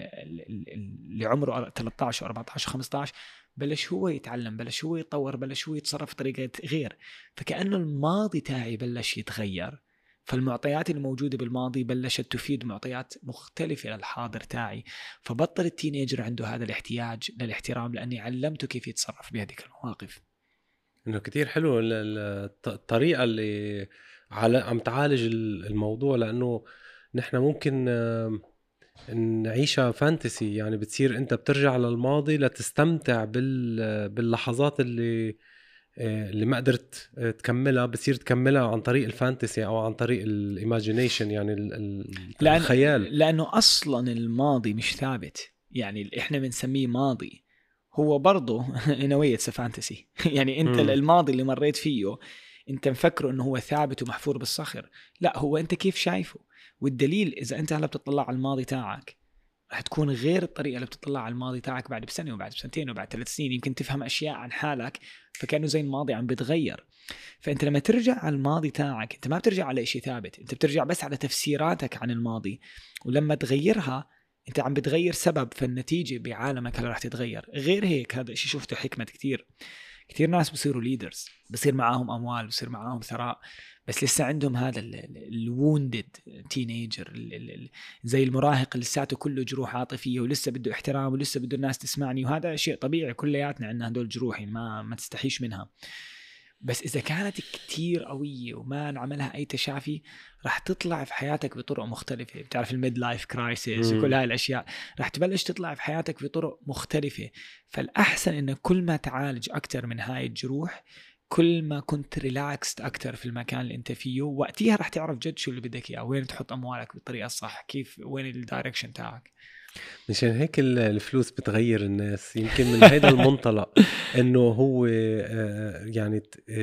اللي عمره 13 14 15 بلش هو يتعلم، بلش هو يتطور، بلش هو يتصرف بطريقة غير. فكأنه الماضي تاعي بلش يتغير، فالمعطيات الموجودة بالماضي بلشت تفيد معطيات مختلفة للحاضر تاعي. فبطل التينيجر عنده هذا الاحتياج للاحترام لأني علمته كيف يتصرف بهذه المواقف. إنه كتير حلو الطريقة اللي عم تعالج الموضوع، لأنه نحن ممكن نعيشها فانتسي. يعني بتصير أنت بترجع للماضي لتستمتع باللحظات اللي ما قدرت تكملها، بتصير تكملها عن طريق الفانتسي أو عن طريق الإيماجينيشن، يعني الخيال. لأنه أصلا الماضي مش ثابت. يعني إحنا بنسميه ماضي، هو برضو نوية فانتسي. يعني أنت الماضي اللي مريت فيه أنت مفكره أنه هو ثابت ومحفور بالصخر، لا، هو أنت كيف شايفه. والدليل إذا أنت هلا بتطلع على الماضي تاعك رح تكون غير الطريقة اللي بتطلع على الماضي تاعك بعد بسنة وبعد بسنتين وبعد 3 سنين. يمكن تفهم أشياء عن حالك فكأنه زي الماضي عم بتغير. فأنت لما ترجع على الماضي تاعك أنت ما بترجع على شيء ثابت، أنت بترجع بس على تفسيراتك عن الماضي، ولما تغيرها أنت عم بتغير سبب، فالنتيجة بعالمك هلا رح تتغير. غير هيك هذا الشيء شفته حكمة كتير ناس بصيروا ليدرز، بصير معاهم أموال، بصير معاهم ثراء، بس لسه عندهم هذا الووندد تينيجر، زي المراهق اللي لساته كله جروح عاطفية ولسه بده احترام ولسه بده الناس تسمعني. وهذا شيء طبيعي، كلياتنا عندنا هدول جروح ما تستحيش منها. بس إذا كانت كتير قوية وما نعملها أي تشافي رح تطلع في حياتك بطرق مختلفة. بتعرف الميد لايف كرايسيس وكل هاي الأشياء رح تبلش تطلع في حياتك بطرق مختلفة. فالأحسن إنه كل ما تعالج أكتر من هاي الجروح كل ما كنت ريلاكست أكتر في المكان اللي أنت فيه، وقتها رح تعرف جد شو اللي بدك إياه، وين تحط أموالك بالطريقة الصح، كيف وين الدايركشن تاعك. مشان هيك الفلوس بتغير الناس. يمكن من هيدا المنطلق انه هو يعني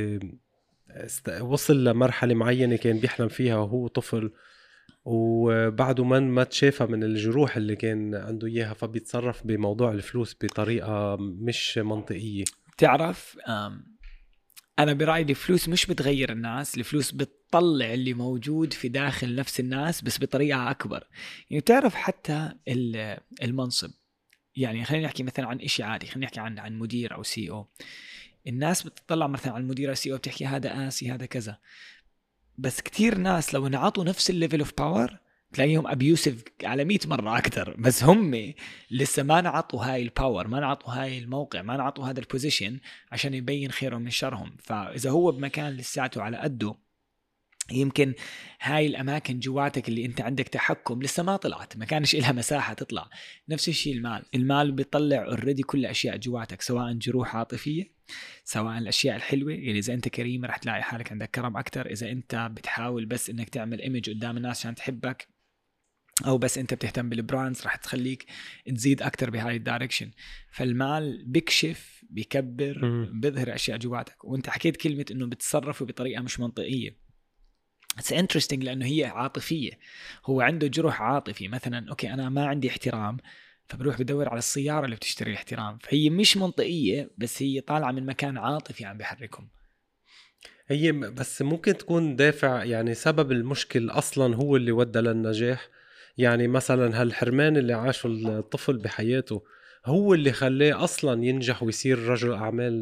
وصل لمرحلة معينة كان بيحلم فيها وهو طفل، وبعده ما تشافى من الجروح اللي كان عنده إياها، فبيتصرف بموضوع الفلوس بطريقة مش منطقية. تعرف أنا برأيي الفلوس مش بتغير الناس، الفلوس بتطلع اللي موجود في داخل نفس الناس بس بطريقة أكبر. يعني تعرف حتى المنصب، يعني خلينا نحكي مثلا عن إشي عادي، خلينا نحكي عن مدير أو سي أو. الناس بتطلع مثلا على المدير أو سي أو بتحكي هذا قاسي هذا كذا، بس كتير ناس لو نعطوا نفس الليفل اوف باور تلاقيهم ابيوسيف على 100 مرة أكتر، بس هم لسه ما نعطوا هاي الباور، ما نعطوا هاي الموقع، ما نعطوا هذا البوزيشن عشان يبين خيرهم من شرهم. فإذا هو بمكان لساته على قده، يمكن هاي الأماكن جواتك اللي أنت عندك تحكم لسه ما طلعت، ما كانش إلها مساحة تطلع. نفس الشيء المال بيطلع اوريدي كل أشياء جواتك، سواء جروح عاطفية، سواء الأشياء الحلوة. يعني إذا أنت كريم رح تلاقي حالك عندك كرم أكتر. إذا أنت بتحاول بس إنك تعمل إيمج قدام الناس عشان تحبك، أو بس أنت بتهتم بالبراندز، رح تخليك تزيد أكتر بهاي الدايركشن. فالمال بيكشف، بيكبر، بيظهر أشياء جواتك. وأنت حكيت كلمة إنه بتصرفوا بطريقة مش منطقية. It's interesting لأنه هي عاطفية. هو عنده جروح عاطفي، مثلا أوكي أنا ما عندي احترام فبروح بدور على السيارة اللي بتشتري الاحترام، فهي مش منطقية بس هي طالعة من مكان عاطفي عم بيحركهم. هي بس ممكن تكون دافع، يعني سبب المشكل أصلا هو اللي ودى للنجاح. يعني مثلا هالحرمان اللي عاشه الطفل بحياته هو اللي خلاه أصلا ينجح ويصير رجل أعمال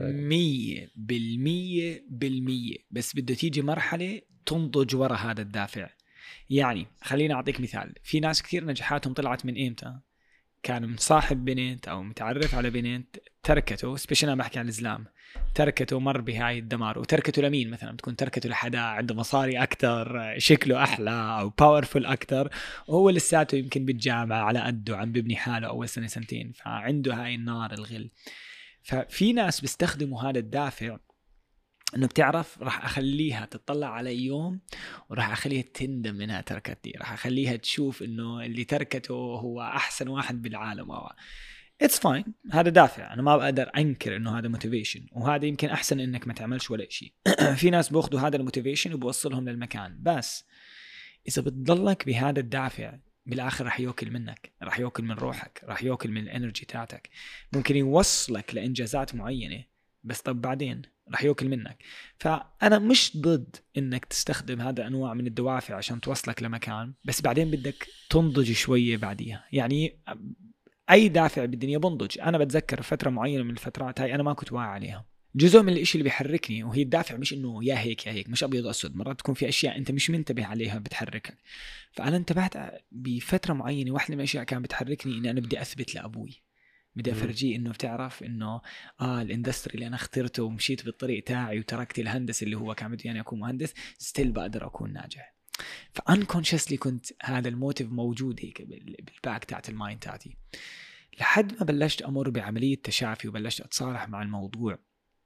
100%. بس بده تيجي مرحلة تنضج ورا هذا الدافع. يعني خلينا أعطيك مثال، في ناس كثير نجاحاتهم طلعت من إمتى؟ كان مصاحب بنت أو متعرف على بنت، تركته، سبيشنا ما بحكي عن الإسلام، تركته مر بهاي الدمار. وتركته لمين؟ مثلا تكون تركته لحدا عنده مصاري أكتر، شكله أحلى أو باورفul أكتر، وهو لساته يمكن بالجامعة على قده عم ببني حاله أول سنة سنتين، فعنده هاي النار الغل. ففي ناس بيستخدموا هذا الدافع انه بتعرف راح اخليها تطلع على يوم وراح اخليها تندم انها تركتني، راح اخليها تشوف انه اللي تركته هو احسن واحد بالعالم. It's fine، هذا دافع، انا ما بقدر انكر انه هذا موتيفيشن، وهذا يمكن احسن انك ما تعملش ولا شيء. في ناس بياخذوا هذا الموتيفيشن وبوصلهم للمكان، بس اذا بتضلك بهذا الدافع بالآخر رح يأكل منك، رح يأكل من روحك، رح يأكل من الانرجي تاعتك، ممكن يوصلك لإنجازات معينة بس طب بعدين رح يأكل منك. فأنا مش ضد إنك تستخدم هذا أنواع من الدوافع عشان توصلك لمكان، بس بعدين بدك تنضج شوية بعديها. يعني أي دافع بالدنيا بنضج. أنا بتذكر فترة معينة من الفترات هاي أنا ما كنت واعي عليها. جزء من الاشي اللي بيحركني وهي الدافع مش إنه يا هيك يا هيك، مش أبيض أسود، مرات تكون في أشياء أنت مش منتبه عليها بتحركك. فأنا انتبهت بفترة معينة واحدة من الأشياء كان بتحركني إني أنا بدي أثبت لأبوي، بدي أفرجيه إنه بتعرف إنه الاندستري اللي أنا اخترته ومشيت بالطريق تاعي وتركت الهندسة اللي هو كان بدي يعني أكون مهندس، ستيل بقدر أكون ناجح. فأنكونشسلي كنت هذا الموتيف موجود هيك بالباك تاعت المايند تاعتي، لحد ما بلشت أمر بعملية تشافي وبلشت أتصالح مع الموضوع.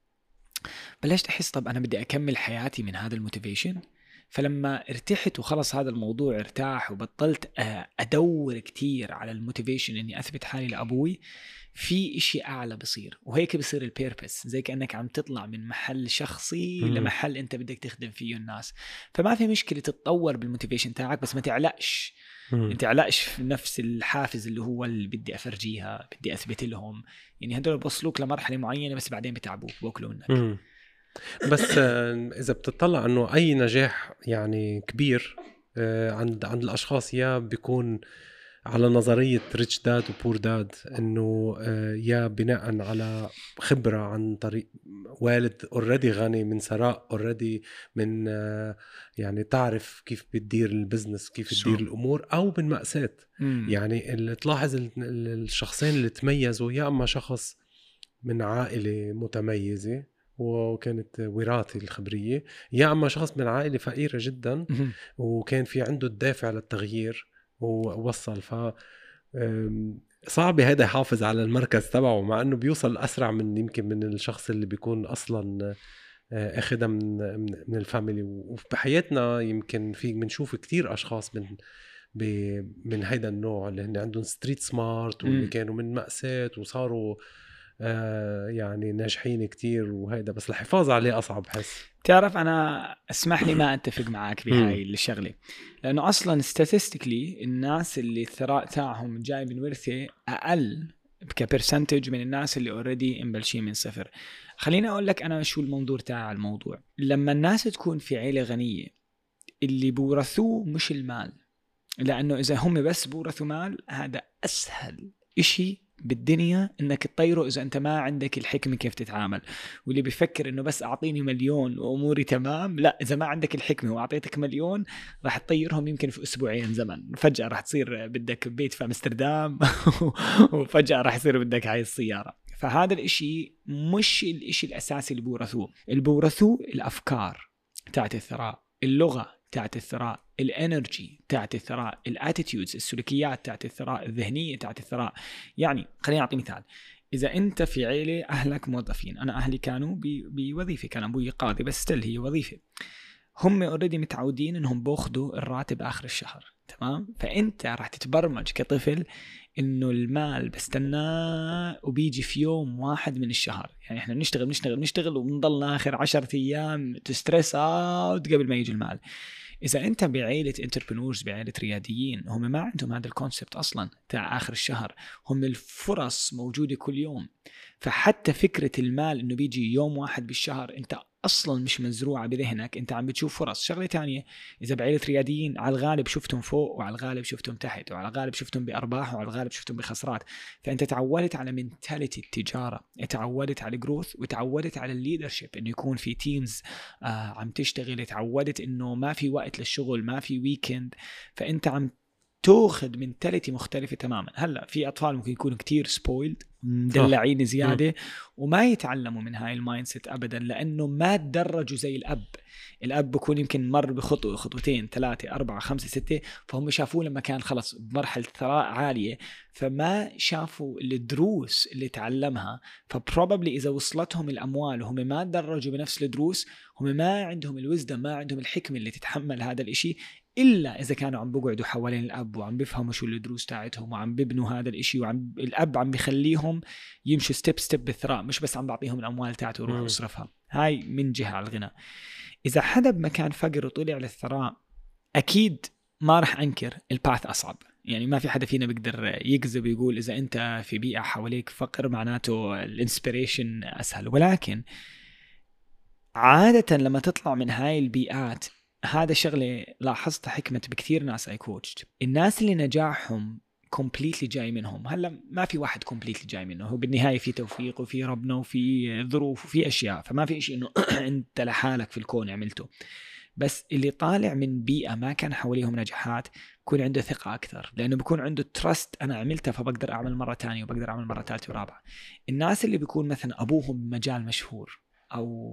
بلشت أحس طب أنا بدي أكمل حياتي من هذا الموتيفيشن. فلما ارتحت وخلص هذا الموضوع ارتاح وبطلت أدور كتير على الموتيفيشن إني أثبت حالي لأبوي، في إشي أعلى بصير. وهيك بصير البيربس، زي كأنك عم تطلع من محل شخصي لمحل أنت بدك تخدم فيه الناس. فما في مشكلة تتطور بالموتيفيشن تاعك، بس ما تعلقش انت علاقش في نفس الحافز اللي هو اللي بدي أفرجيها، بدي أثبت لهم. يعني هدول بوصلوك لمرحلة معينة بس بعدين بتعبوك بوكلوا منك. بس إذا بتطلع أنه أي نجاح يعني كبير عند الأشخاص، يا بيكون على نظرية ريتش داد وبور داد، إنه يا بناء على خبرة عن طريق والد أوريدي غني من ثراء أوريدي، من يعني تعرف كيف بتدير البزنس، كيف تدير الأمور، أو من مأساة. يعني اللي تلاحظ الشخصين اللي تميزوا، يا أما شخص من عائلة متميزة وكانت وراثي الخبرية، يا أما شخص من عائلة فقيرة جدا وكان في عنده الدافع للتغيير ووصل. صعب هذا يحافظ على المركز تبعه، مع أنه بيوصل أسرع من يمكن من الشخص اللي بيكون أصلا أخذها من الفاميلي. وبحياتنا يمكن في بنشوف كتير أشخاص من هيدا النوع اللي هن عندهم ستريت سمارت، واللي كانوا من مأساة وصاروا يعني ناجحين كتير وهيدا، بس الحفاظ عليه أصعب. حس تعرف أنا اسمح لي ما أتفق معك بهاي الشغلة، لأنه أصلا statistically الناس اللي الثراء تاعهم جاي من ورثة أقل كبرسنتج من الناس اللي already مبلشين من صفر. خليني أقول لك أنا شو المنظور تاع الموضوع. لما الناس تكون في عيلة غنية، اللي بورثوه مش المال، لأنه إذا هم بس بورثوا مال، هذا أسهل إشي بالدنيا انك تطيره اذا انت ما عندك الحكمة كيف تتعامل. واللي بيفكر انه بس اعطيني مليون واموري تمام، لا، اذا ما عندك الحكمة واعطيتك مليون راح تطيرهم يمكن في اسبوعين زمن، فجأة راح تصير بدك بيت في امستردام وفجأة راح يصير بدك هاي السيارة. فهذا الاشي مش الاشي الاساسي اللي بورثوه الافكار تاعت الثراء، اللغة تاعت الثراء، الانرجي تاعت الثراء، الاتيتيودز، السلوكيات تاعت الثراء، الذهنية تاعت الثراء. يعني خليني أعطي مثال. إذا أنت في عيلة أهلك موظفين، أنا أهلي كانوا بوظيفة، كان أبوي قاضي بس ستيل هي وظيفة، هم أوريدي متعودين إنهم بأخذوا الراتب آخر الشهر، تمام؟ فأنت راح تتبرمج كطفل إنه المال بستناه وبيجي في يوم واحد من الشهر. يعني إحنا نشتغل ونضلنا آخر 10 أيام تسترس أوت قبل ما يجي المال. إذا أنت بعائلة انتربرنورز، بعائلة رياديين، هم ما عندهم هذا الكونسبت أصلاً تاع آخر الشهر، هم الفرص موجودة كل يوم. فحتى فكرة المال إنه بيجي يوم واحد بالشهر أنت أصلاً مش مزروعة بذهنك، أنت عم بتشوف فرص. شغلة تانية، إذا بعائلة رياديين، على الغالب شفتهم فوق وعلى الغالب شفتهم تحت، وعلى الغالب شفتهم بأرباح وعلى الغالب شفتهم بخسارات. فأنت تعودت على منتاليتي التجارة، تعودت على جروث، وتعودت على الليدرشيب إنه يكون في تيمز عم تشتغل، تعودت إنه ما في وقت للشغل، ما في ويكند. فأنت عم تأخذ منتاليتي مختلفة تماما. هلأ في أطفال ممكن يكونوا كتير سبويلد، مدلعين زيادة، وما يتعلموا من هاي المايندسيت أبدا، لأنه ما تدرجوا زي الأب بكون يمكن مر بخطوة، خطوتين، 3، 4، 5، 6، فهم شافوه لما كان خلص بمرحلة ثراء عالية، فما شافوا الدروس اللي تعلمها. فبروبابلي إذا وصلتهم الأموال وهم ما تدرجوا بنفس الدروس، هم ما عندهم الوزدم، ما عندهم الحكمة اللي تتحمل هذا الإشي، إلا إذا كانوا عم بقعدوا حوالين الأب وعم بيفهموا شو الدروس تاعتهم وعم بيبنوا هذا الإشي، الأب عم بيخليهم يمشوا ستيب بالثراء، مش بس عم بعطيهم الأموال تاعته وروح يصرفها. هاي من جهة على الغنى. إذا حدا بمكان فقر وطلع للثراء، أكيد ما رح أنكر الباث أصعب، يعني ما في حدا فينا بيقدر يكذب ويقول إذا أنت في بيئة حواليك فقر معناته الانسبيريشن أسهل، ولكن عادة لما تطلع من هاي البيئات، هذا شغلة لاحظتها حكمة بكثير ناس أي كوتش، الناس اللي نجاحهم كومبليتلي جاي منهم. هلا ما في واحد كومبليتلي جاي منه، هو بالنهاية في توفيق وفي ربنا وفي ظروف وفي أشياء، فما في إشي إنه أنت لحالك في الكون عملته. بس اللي طالع من بيئة ما كان حواليهم نجاحات يكون عنده ثقة أكثر، لأنه بيكون عنده تراست، أنا عملتها فبقدر أعمل مرة تانية وبقدر أعمل مرة ثالثة ورابعة. الناس اللي بيكون مثلا أبوهم بمجال مشهور أو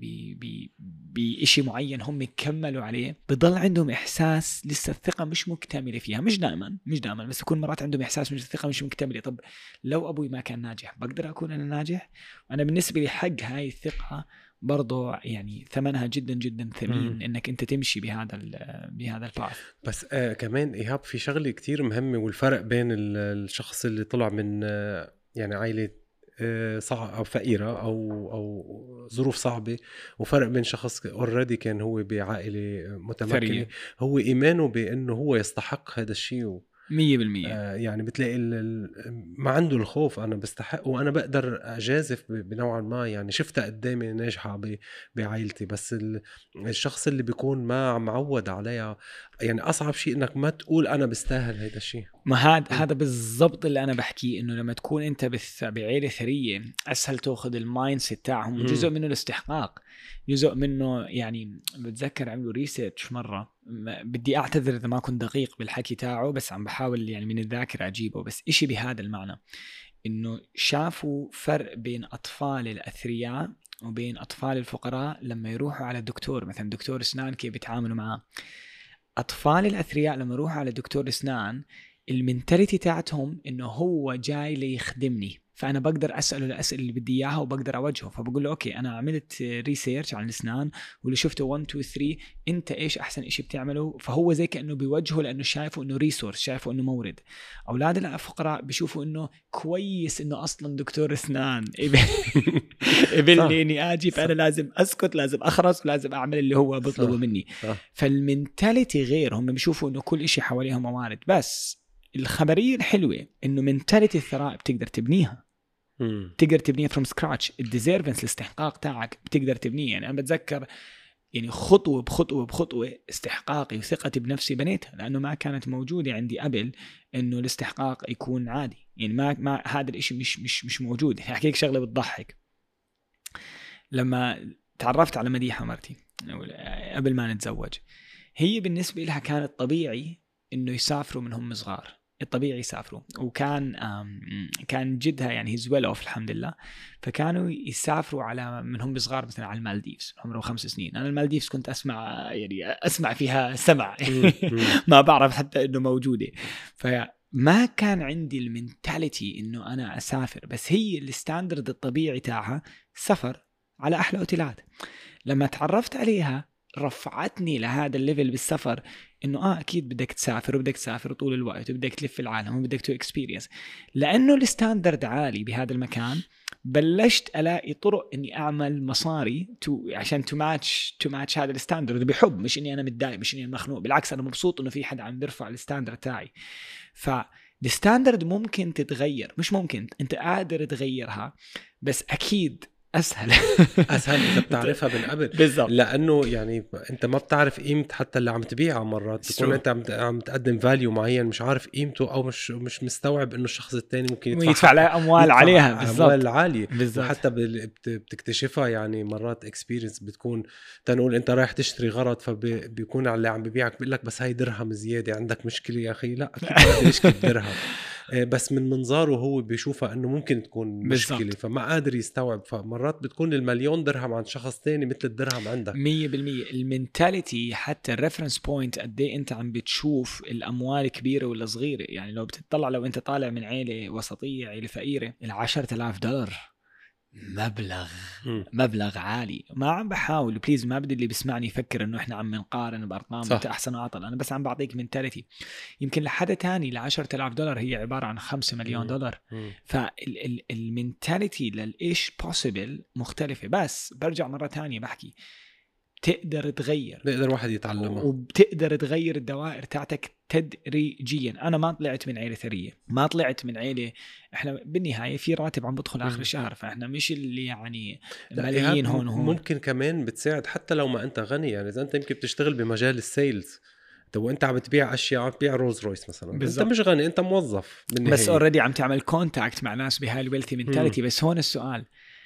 بإشي معين هم يكملوا عليه، بضل عندهم إحساس لسه الثقة مش مكتملة فيها، مش دائما بس يكون مرات عندهم إحساس مش الثقة مش مكتملة. طب لو أبوي ما كان ناجح بقدر أكون أنا ناجح؟ أنا بالنسبة لي حق هاي الثقة برضو يعني ثمنها جدا جدا ثمين انك انت تمشي بهذا الباث. بس كمان ايهاب في شغله كتير مهمه، والفرق بين الشخص اللي طلع من يعني عائله صعب او فقيره او ظروف صعبه، وفرق بين شخص اوريدي كان هو بعائله متمكنه، هو ايمانه بانه هو يستحق هذا الشيء 100%. يعني بتلاقي ما عنده الخوف، أنا بستحق وأنا بقدر أجازف بنوعا ما. يعني شفتها قدامي ناجحة بعائلتي، بس الشخص اللي بيكون ما معود عليها، يعني أصعب شيء إنك ما تقول أنا بستاهل هيدا الشيء. ما هذا بالضبط اللي أنا بحكيه، إنه لما تكون أنت بعائلة ثرية أسهل تأخذ المايند سيت تاعهم، جزء منه الاستحقاق، جزء منه يعني بتذكر عملوا ريسيرش مرة، بدي أعتذر إذا ما كنت دقيق بالحكي تاعه بس عم بحاول يعني من الذاكرة أجيبه، بس إشي بهذا المعنى إنه شافوا فرق بين أطفال الأثرياء وبين أطفال الفقراء لما يروحوا على الدكتور، مثلا دكتور أسنان كيف بيتعاملوا معاه. أطفال الأثرياء لما يروحوا على دكتور أسنان المنتاليتي تاعتهم إنه هو جاي ليخدمني، فأنا بقدر أسأله الأسئلة اللي بدي إياها وبقدر أوجهه، فبقول له أوكي أنا عملت ريسيرش عن الأسنان واللي شفته 1 2 3 أنت إيش أحسن إشي بتعمله، فهو زي كأنه بيوجهه لأنه شايفه إنه ريسورس، شايفه إنه مورد. أولاد الفقراء بيشوفوا إنه كويس إنه أصلا دكتور أسنان قبلني إني أجي، فأنا لازم أسكت، لازم أخرس، ولازم أعمل اللي هو بطلبه مني. فالمنتاليتي غير، هم بيشوفوا إنه كل إشي حواليهم موارد. بس الخبرية الحلوة إنه منتاليتي الثراء بتقدر تبنيها، تقدر تبنيها from scratch. الديزيرفنس الاستحقاق تاعك بتقدر تبنيه. يعني أنا بتذكر يعني خطوة بخطوة استحقاقي وثقتي بنفسي بنيتها، لأنه ما كانت موجودة عندي قبل إنه الاستحقاق يكون عادي. يعني ما هذا الإشي مش موجود. يعني أحكيك شغلة بتضحك، لما تعرفت على مديحة مرتي قبل ما نتزوج، هي بالنسبة لها كانت طبيعي إنه يسافروا منهم صغار، الطبيعي يسافروا، وكان كان جدها يعني هيز ويل اوف الحمد لله، فكانوا يسافروا على منهم صغار مثلا على المالديفز عمره 5 سنين. انا المالديفز كنت اسمع فيها سمع ما بعرف حتى انه موجوده، فما كان عندي المنتاليتي انه انا اسافر، بس هي الستاندرد الطبيعي تاعها سفر على احلى اوتيلات. لما تعرفت عليها رفعتني لهذا الليفل بالسفر، انه اكيد بدك تسافر وبدك تسافر طول الوقت وبدك تلف العالم وبدك تو اكسبيرينس. لانه الستاندرد عالي بهذا المكان، بلشت الاقي طرق اني اعمل مصاري عشان تو ماتش هذا الستاندرد بحب، مش اني انا متضايق، مش اني انا مخنوق، بالعكس انا مبسوط انه في حد عم بيرفع الستاندرد تاعي. فالستاندرد ممكن تتغير، مش ممكن، انت قادر تغيرها، بس اكيد اسهل اذا بتعرفها من قبل. بالضبط. لانه يعني انت ما بتعرف قيمه حتى اللي عم تبيعها، مرات تكون انت عم تقدم فاليو معين مش عارف قيمته، او مش مستوعب انه الشخص الثاني ممكن يدفع لها اموال عليها. بالضبط، اموال عاليه. وحتى بتكتشفها يعني مرات اكسبيرينس بتكون تنقول انت رايح تشتري غرض، فبيكون اللي عم ببيعك بيقول لك بس هاي درهم زياده، عندك مشكله يا اخي؟ لا اكيد بدي اشتري درهم، بس من منظاره هو بيشوفها انه ممكن تكون مشكله، بالزبط. فما قادر يستوعب. فمرات بتكون المليون درهم عند شخص تاني مثل الدرهم عندك. 100%. المنتاليتي حتى الريفرنس بوينت قد ايه انت عم بتشوف الاموال كبيره ولا صغيره. يعني لو بتطلع، لو انت طالع من عيله وسطيه عيله فقيره، $10,000 مبلغ عالي. ما عم بحاول بليز، ما بدي اللي بيسمعني يفكر انه احنا عم نقارن بارقام انت احسن واعطل، انا بس عم بعطيك منتاليتي. يمكن لحدا تاني $10,000 هي عباره عن $5 مليون. فالمنتاليتي للايش بوسيبل مختلفه. بس برجع مره تانية بحكي تقدر تغير، بيقدر واحد يتعلمها، وبتقدر تغير الدوائر تاعتك تدريجيا. أنا ما طلعت من عيلة ثرية، ما طلعت من عيلة، إحنا بالنهاية في راتب عم بدخل آخر الشهر، فإحنا مش اللي يعني ملايين هون وهون. ممكن كمان بتساعد حتى لو ما أنت غني، يعني إذا أنت يمكن بتشتغل بمجال السيلز وانت عم تبيع اشياء، عم تبيع رولز رويس مثلا بالزبط. انت مش غني، انت موظف بالنهاية. بس اوريدي عم تعمل كونتاكت مع ناس بهاي الويلثي منتاليتي. بس هون السؤال،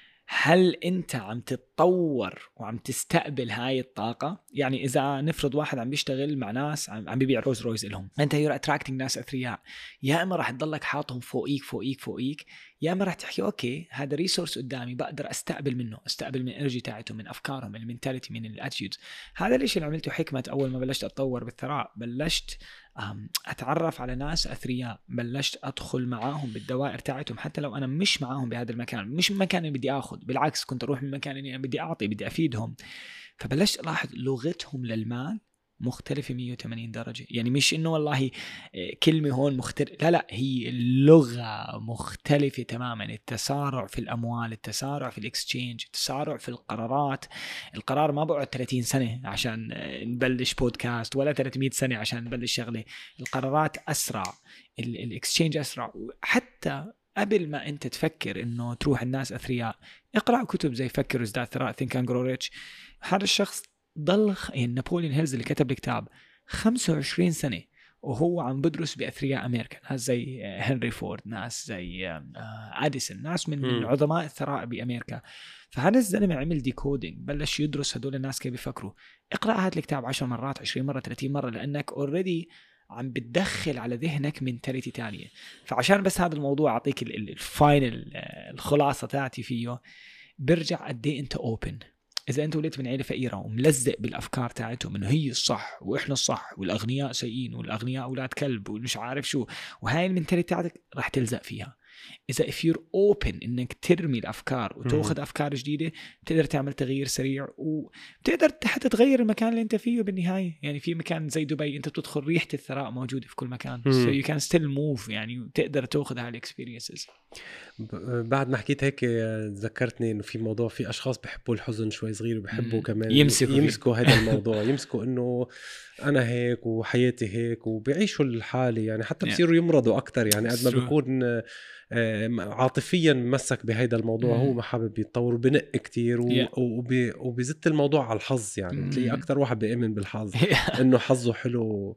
هل انت عم تتطور وعم تستقبل هاي الطاقة؟ يعني اذا نفرض واحد عم بيشتغل مع ناس عم بيبيع رولز رويس لهم، انت يور اتراكتنج ناس اثرياء، يا اما راح تضلك حاطهم فوقيك، يا اما راح تحكي اوكي هذا ريسورس قدامي بقدر استقبل منه، استقبل من الانرجي تاعتهم، من افكارهم، من المينتاليتي، من الاتيتيودز. هذا الاشي اللي عملته حكمة اول ما بلشت اتطور بالثراء. بلشت اتعرف على ناس اثرياء، بلشت ادخل معاهم بالدوائر تاعتهم حتى لو انا مش معاهم بهذا المكان، مش مكان اللي بدي اخذ، بالعكس كنت اروح من مكان اني بدي اعطي، بدي افيدهم. فبلشت الاحظ لغتهم للمال مختلفة 180 درجة. يعني مش إنه والله كلمة هون مختلف، لا هي اللغة مختلفة تماما. التسارع في الأموال، التسارع في الإكسشينج، التسارع في القرارات. القرار ما بقعد 30 سنة عشان نبلش بودكاست، ولا 300 سنة عشان نبلش شغلة. القرارات أسرع، الإكسشينج أسرع. حتى قبل ما أنت تفكر إنه تروح الناس أثرياء، اقرأ كتب زي فكر وازداد ثراء Think and Grow Rich. هذا الشخص ضل يعني نابوليون هيلز اللي كتب الكتاب 25 سنة وهو عم بدرس بأثرياء أمريكا، ناس زي هنري فورد، ناس زي أديسون، ناس من عظماء الثراء بأمريكا. فهذا الزلمة عمل ديكودينج، بلش يدرس هدول الناس كيف بيفكروا. اقرأ هذا الكتاب 10 مرات، 20 مرة، 30 مرة، لأنك already عم بتدخل على ذهنك منتاليتي تانية. فعشان بس هذا الموضوع أعطيك الفاينل الخلاصة تاعتي فيه، برجع قد ايه انت اوبن. اذا انت ولدت من عيله فقيره وملزق بالافكار تاعتهم انه هي الصح واحنا الصح والاغنياء سيئين والاغنياء اولاد كلب ومش عارف شو، وهاي المنتاليتي تاعتك راح تلزق فيها. اذا if you're open انك ترمي الافكار وتاخذ افكار جديده، بتقدر تعمل تغيير سريع، وبتقدر حتى تغير المكان اللي انت فيه بالنهايه. يعني في مكان زي دبي انت بتدخل ريحه الثراء موجوده في كل مكان، so you can still move، يعني تقدر تاخذ هاي الاكسبيرينسز. بعد ما حكيت هيك ذكرتني انه في موضوع، في اشخاص بحبوا الحزن شوي صغير وبحبوا كمان يمسكوا هذا الموضوع يمسكوا انه انا هيك وحياتي هيك وبيعيشوا الحالة، يعني حتى بصيروا يمرضوا اكتر. يعني قد ما بيكون عاطفيا مسك بهيدا الموضوع هو ما حابب يتطور وبنق كتير وبيزت الموضوع على الحظ. يعني تلاقي اكتر واحد بيؤمن بالحظ انه حظه حلو.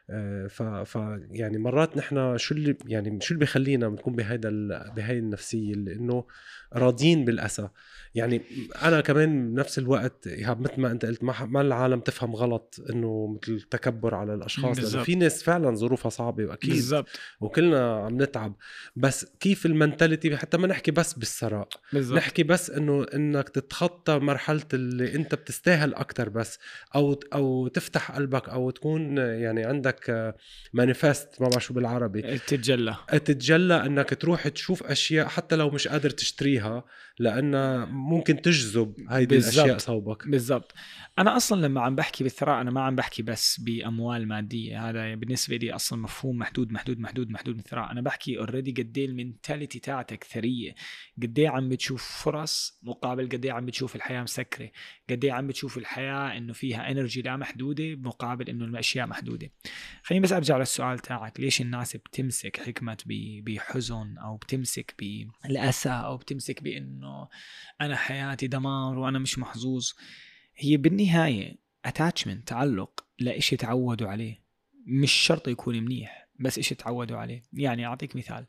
يعني مرات نحن شو اللي بيخلينا نكون بهاي النفسية اللي انه راضين بالأسى. يعني انا كمان بنفس الوقت مثل ما انت قلت ما العالم تفهم غلط انه مثل تكبر على الاشخاص، لأنه في ناس فعلا ظروفها صعبة واكيد بالزبط. وكلنا عم نتعب، بس كيف المنتاليتي حتى ما نحكي بس بالثراء، نحكي بس انك تتخطى مرحلة اللي انت بتستاهل اكتر، بس او تفتح قلبك، او تكون يعني عندك مانيفست، ما بعرف شو بالعربي، تتجلى انك تروح تشوف اشياء حتى لو مش قادر تشتريها، لأن ممكن تجذب هيدي الأشياء صوبك. بالضبط. أنا أصلا لما عم بحكي بالثراء أنا ما عم بحكي بس بأموال مادية، هذا بالنسبة لي أصلا مفهوم محدود محدود محدود محدود بالثراء. أنا بحكي already قد ايه المنتاليتي تاعتك ثرية، قد ايه عم بتشوف فرص مقابل قد ايه عم بتشوف الحياة مسكرة، قد ايه عم بتشوف الحياة إنه فيها انرجي لا محدودة مقابل إنه الأشياء محدودة. خليني بس أرجع للسؤال تاعك، ليش الناس بتمسك حكمة بحزن أو بتمسك بالأسى أو بتمسك بإنه أنا حياتي دمار وأنا مش محظوظ؟ هي بالنهاية attachment، تعلق لإشي تعودوا عليه، مش شرط يكون منيح بس إشي تعودوا عليه. يعني أعطيك مثال،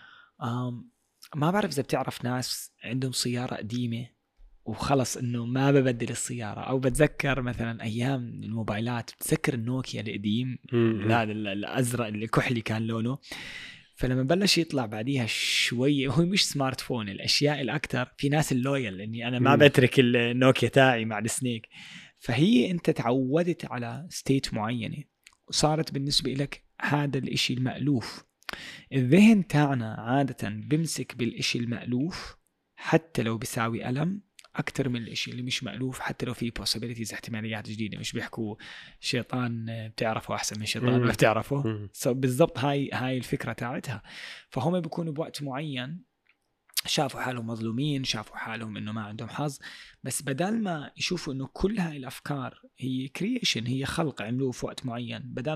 ما بعرف إذا بتعرف ناس عندهم سيارة قديمة وخلص إنه ما ببدل السيارة، أو بتذكر مثلا أيام الموبايلات، بتذكر النوكيا القديم لا الأزرق اللي كحلي كان لونه، فلما بلش يطلع بعديها شوية، هو مش سمارت فون، الأشياء الأكتر في ناس اللويال إني أنا ما بترك النوكيا تاعي مع السنيك. فهي أنت تعودت على ستيت معينة وصارت بالنسبة لك هذا الإشي المألوف. الذهن تاعنا عادة بمسك بالإشي المألوف حتى لو بيساوي ألم أكتر من الإشي اللي مش مألوف، حتى لو في possibilities، احتماليات جديدة. مش بيحكوا شيطان بتعرفه أحسن من شيطان ما بتعرفه. بالضبط هاي الفكرة تاعتها. فهم بيكونوا بوقت معين شافوا حالهم مظلومين، شافوا حالهم انه ما عندهم حظ، بس بدل ما يشوفوا انه كل هاي الافكار هي كرييشن، هي خلق عملوه في وقت معين، بدل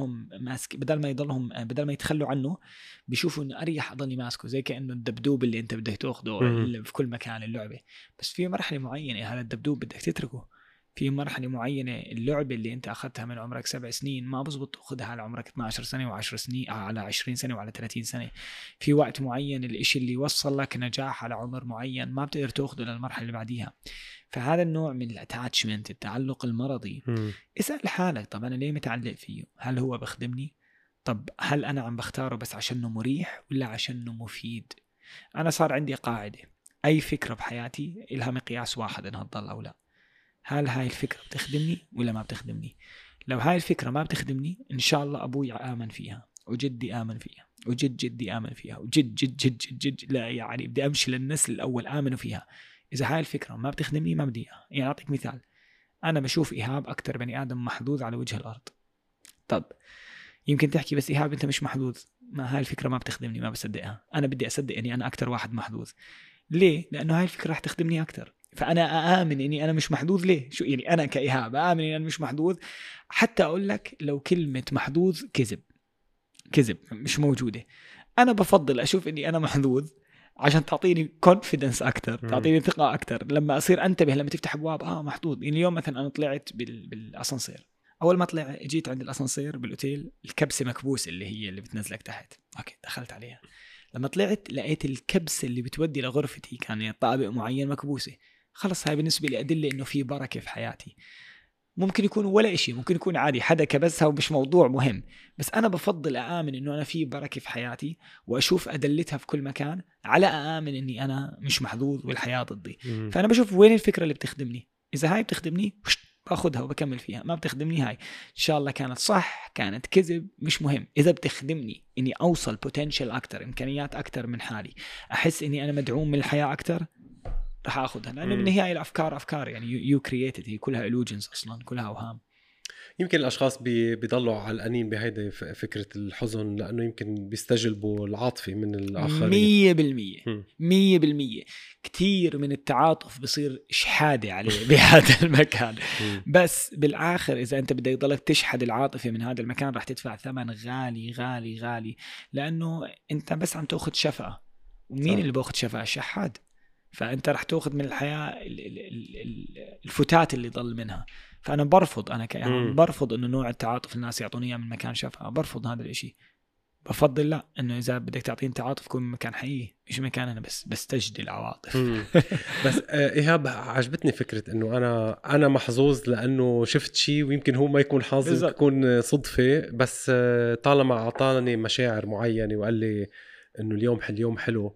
ما يتخلوا عنه، بيشوفوا انه اريح اضلني ماسكه، زي كانه الدبدوب اللي انت بدك تاخذه في كل مكان اللعبه. بس في مرحله معينه هذا الدبدوب بدك تتركه. في مرحلة معينة اللعبة اللي انت اخذتها من عمرك 7 سنين ما بزبط تاخذها على عمرك 12 سنة و10 سنين، على 20 سنة وعلى 30 سنة. في وقت معين الاشي اللي وصل لك نجاح على عمر معين ما بتقدر تاخذه للمرحلة اللي بعديها. فهذا النوع من الاتاتشمنت، التعلق المرضي، اسأل حالك طب انا ليه متعلق فيه؟ هل هو بخدمني؟ طب هل انا عم بختاره بس عشانه مريح ولا عشانه مفيد؟ انا صار عندي قاعدة، اي فكرة بحياتي إلها مقياس واحد انها تضل او لا. هل هاي الفكرة بتخدمني ولا ما بتخدمني؟ لو هاي الفكرة ما بتخدمني إن شاء الله أبوي آمن فيها، وجدي آمن فيها، وجد جدي آمن فيها، وجد جد جد جد جد لا يعني بدي أمشي للنسل الأول آمنوا فيها. إذا هاي الفكرة ما بتخدمني ما بدي إياها. يعني أعطيك مثال، أنا بشوف إيهاب أكتر بني آدم محظوظ على وجه الأرض. طب يمكن تحكي بس إيهاب أنت مش محظوظ، ما هاي الفكرة ما بتخدمني ما بصدقها. أنا بدي أصدق إني أنا أكتر واحد محظوظ. ليه؟ لأنه هاي الفكرة رح تخدمني أكتر. فأنا آمن إني أنا مش محظوظ. ليه؟ شو يعني أنا كإيهاب آمن إني أنا مش محظوظ. حتى أقول لك لو كلمة محظوظ كذب مش موجودة، أنا بفضل أشوف إني أنا محظوظ عشان تعطيني confidence أكتر، تعطيني ثقة أكتر. لما أصير أنتبه لما تفتح أبواب محظوظ. يعني اليوم مثلا أنا طلعت بالأسانسير، أول ما طلع جيت عند الأسانسير بالأوتيل، الكبسة مكبوسة اللي بتنزلك تحت. أوكي دخلت عليها، لما طلعت لقيت الكبسة اللي بتودي لغرفتي كان طابق معين مكبوسة. خلص هاي بالنسبة لي أدلة إنه في بركة في حياتي. ممكن يكون ولا إشي، ممكن يكون عادي حدا كبسها ومش موضوع مهم، بس أنا بفضل أآمن إنه أنا في بركة في حياتي وأشوف أدلتها في كل مكان، على أآمن إني أنا مش محظوظ والحياة ضدي. فأنا بشوف وين الفكرة اللي بتخدمني. إذا هاي بتخدمني باخدها وبكمل فيها، ما بتخدمني هاي إن شاء الله كانت صح كانت كذب مش مهم. إذا بتخدمني إني أوصل potential أكتر، إمكانيات أكتر من حالي، أحس إني أنا مدعوم من الحياة أكتر، رح أخذها. لأنه بالنهاية الأفكار أفكار، يعني you created، هي كلها illusions أصلا، كلها أوهام. يمكن الأشخاص بيضلوا علقانين بهيدا فكرة الحزن لأنه يمكن بيستجلبوا العاطفة من الآخرين. 100% كتير من التعاطف بصير شحادة عليه بهذا المكان. بس بالآخر إذا أنت بدك تضلك تشحد العاطفة من هذا المكان رح تدفع ثمن غالي غالي غالي، لأنه أنت بس عم تأخذ شفقة. ومين اللي بأخذ شفقة؟ الشحاد. فأنت رح تأخذ من الحياة الفتات اللي ضل منها. فأنا برفض، أنا برفض إنه نوع التعاطف الناس يعطوني من مكان شفقة. برفض هذا الإشي. بفضل لا، إنه إذا بدك تعطيني تعاطف كون من مكان حقيقي، مش مكان أنا بس بستجدي العواطف. بس إيهاب عجبتني فكرة إنه أنا محظوظ لأنه شفت شيء، ويمكن هو ما يكون حظ، يكون صدفة، بس طالما أعطاني مشاعر معينة وقال لي إنه اليوم حلو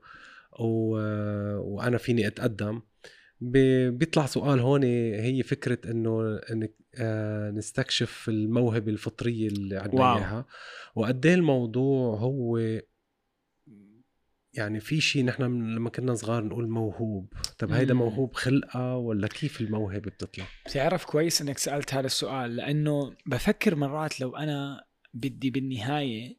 وأنا فيني أتقدم. بيطلع سؤال هون، هي فكرة إنه نستكشف الموهبة الفطرية اللي عندنا إياها، وقديه الموضوع هو يعني في شيء نحن لما كنا صغار نقول موهوب. طب هيدا موهوب خلقة ولا كيف الموهبة بتطلع؟ بتعرف كويس إنك سألت هذا السؤال، لأنه بفكر مرات لو أنا بدي بالنهاية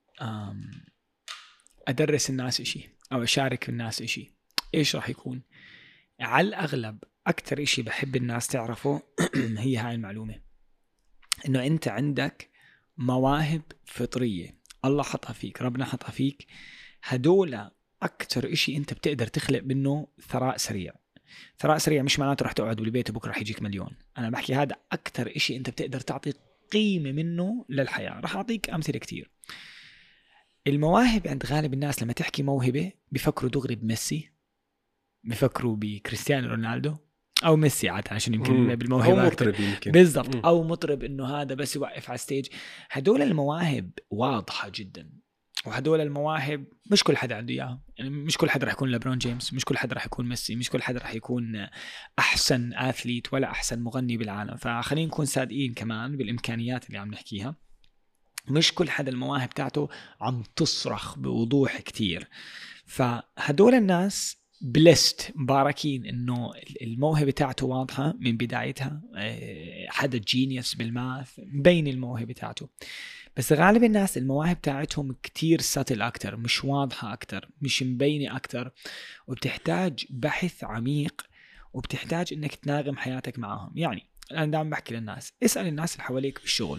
أدرس الناس إشي أو أشارك الناس إشي، إيش راح يكون؟ على الأغلب أكتر إشي بحب الناس تعرفه هي هاي المعلومة، إنه أنت عندك مواهب فطرية الله حطها فيك، ربنا حطها فيك. هدول أكتر إشي أنت بتقدر تخلق منه ثراء سريع. ثراء سريع مش معناته رح تقعد بالبيت وبكرة رح يجيك مليون. أنا بحكي هذا أكتر إشي أنت بتقدر تعطي قيمة منه للحياة. رح أعطيك أمثلة كتير. المواهب عند غالب الناس لما تحكي موهبة بيفكروا دغري بميسي، بيفكروا بكريستيانو رونالدو أو ميسي عادة، عشان يمكن بالموهبة أو مطرب يمكن. بالضبط. أو مطرب إنه هذا بس يوقف على ستيج. هدول المواهب واضحة جدا، وهدول المواهب مش كل حدا عنده إياها. يعني مش كل حدا رح يكون لبرون جيمس، مش كل حدا رح يكون ميسي، مش كل حدا رح يكون أحسن آثليت ولا أحسن مغني بالعالم. فخلينا نكون صادقين كمان بالإمكانيات اللي عم نحكيها. مش كل حدا المواهب تاعته عم تصرخ بوضوح كتير. فهدول الناس بلست مباركين انه الموهبه تاعته واضحه من بدايتها، حدا جينيوس بالماث مبين الموهبه تاعته. بس غالب الناس المواهب تاعتهم كتير ساتل اكتر، مش واضحه اكتر، مش مبينه اكتر، وبتحتاج بحث عميق، وبتحتاج انك تناغم حياتك معهم. يعني انا دائما بحكي للناس، اسال الناس اللي حواليك بالشغل،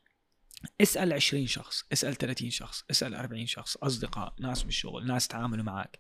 اسأل 20 شخص، اسأل 30 شخص، اسأل 40 شخص، أصدقاء، ناس بالشغل، ناس تعاملوا معك،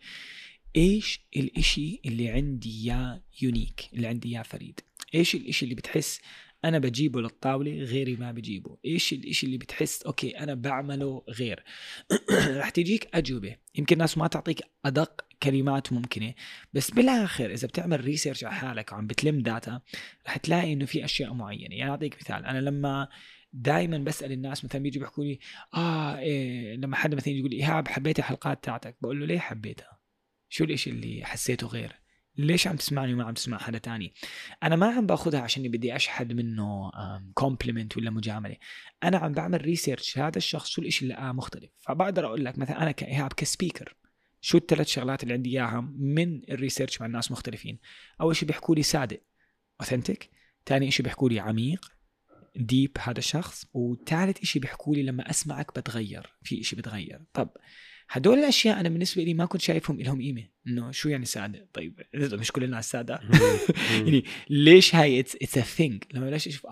إيش الإشي اللي عندي يا يونيك، اللي عندي يا فريد؟ إيش الإشي اللي بتحس أنا بجيبه للطاولة غيري ما بجيبه؟ إيش الإشي اللي بتحس أوكي أنا بعمله غير؟ رح تجيك أجوبة، يمكن الناس ما تعطيك أدق كلمات ممكنة، بس بالآخر إذا بتعمل ريسيرش على حالك وعم بتلم داتا رح تلاقي إنه في أشياء معينة. يعني أعطيك مثال، أنا لما دائما بسأل الناس مثلا بيجوا بيحكوا لي إيه، لما حد مثلا يقول لي إيهاب حبيت الحلقات تاعتك، بقول له ليه حبيتها؟ شو الإشي اللي حسيته غير؟ ليش عم تسمعني وما عم تسمع حدا تاني؟ أنا ما عم باخدها عشان بدي أشحد منه كومبلمنت ولا مجاملة، أنا عم بعمل ريسيرش هذا الشخص شو الإشي اللي مختلف. فبقدر أقول لك مثلا أنا كإيهاب كسبيكر شو الثلاث شغلات اللي عندي إياها من الريسيرش مع الناس مختلفين. أول شيء بيحكوا لي صادق authentic، تاني إشي بيحكوا لي عميق ديب هذا الشخص، وثالث إشي بيحكوا لي لما أسمعك بتغير، في إشي بتغير. طب هدول الأشياء أنا بالنسبة لي ما كنت شايفهم إلهم قيمة، إنه شو يعني سادة؟ طيب مش كل الناس سادة يعني ليش هاي it's a thing؟ لما بلاش أشوف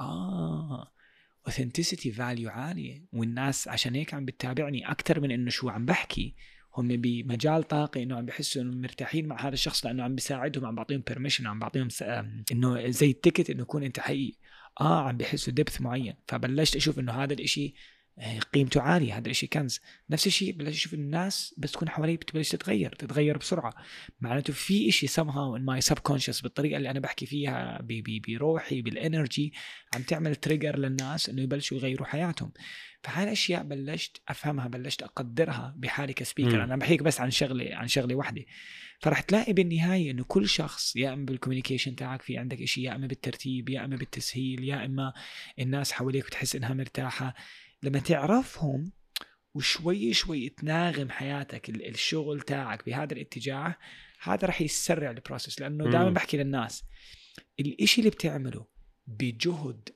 authenticity value عالية، والناس عشان هيك عم بتتابعني أكتر من إنه شو عم بحكي، هم بمجال طاقة إنه عم بحسوا إنه مرتاحين مع هذا الشخص لأنه عم بيساعدهم، عم بعطيهم permission، عم بعطيهم إنه زي التيكت إنه يكون أنت حقيقي، عم بيحسوا دبث معين. فبلشت أشوف إنه هذا الإشي قيمته عالية، هذا الشيء كنز. نفس الشيء بلش أشوف الناس بس تكون حوالي بتبلش تتغير بسرعة، معناته في إشي somehow in my subconscious بالطريقة اللي أنا بحكي فيها بروحي بالإنرجي عم تعمل تريجر للناس إنه يبلشوا يغيروا حياتهم. فهاي الأشياء بلشت أفهمها، بلشت أقدرها بحالي كسبيكر. أنا بحكيك بس عن شغلة واحدة، فرح تلاقي بالنهاية إنه كل شخص يا إما بالكوميونيكيشن تاعك في عندك إشي، يا إما بالترتيب، يا إما بالتسهيل، يا إما الناس حواليك بتحس إنها مرتاحة. لما تعرفهم وشوي شوي تناغم حياتك الشغل تاعك بهذا الاتجاه، هذا رح يسرع البروسيس. لأنه دائما بحكي للناس الإشي اللي بتعمله بجهد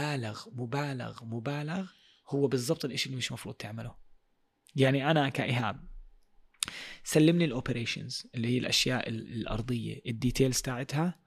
مبالغ هو بالضبط الإشي اللي مش مفروض تعمله. يعني أنا كإيهاب سلمني الأوبريشنز اللي هي الأشياء الأرضية، الديتيلز تاعتها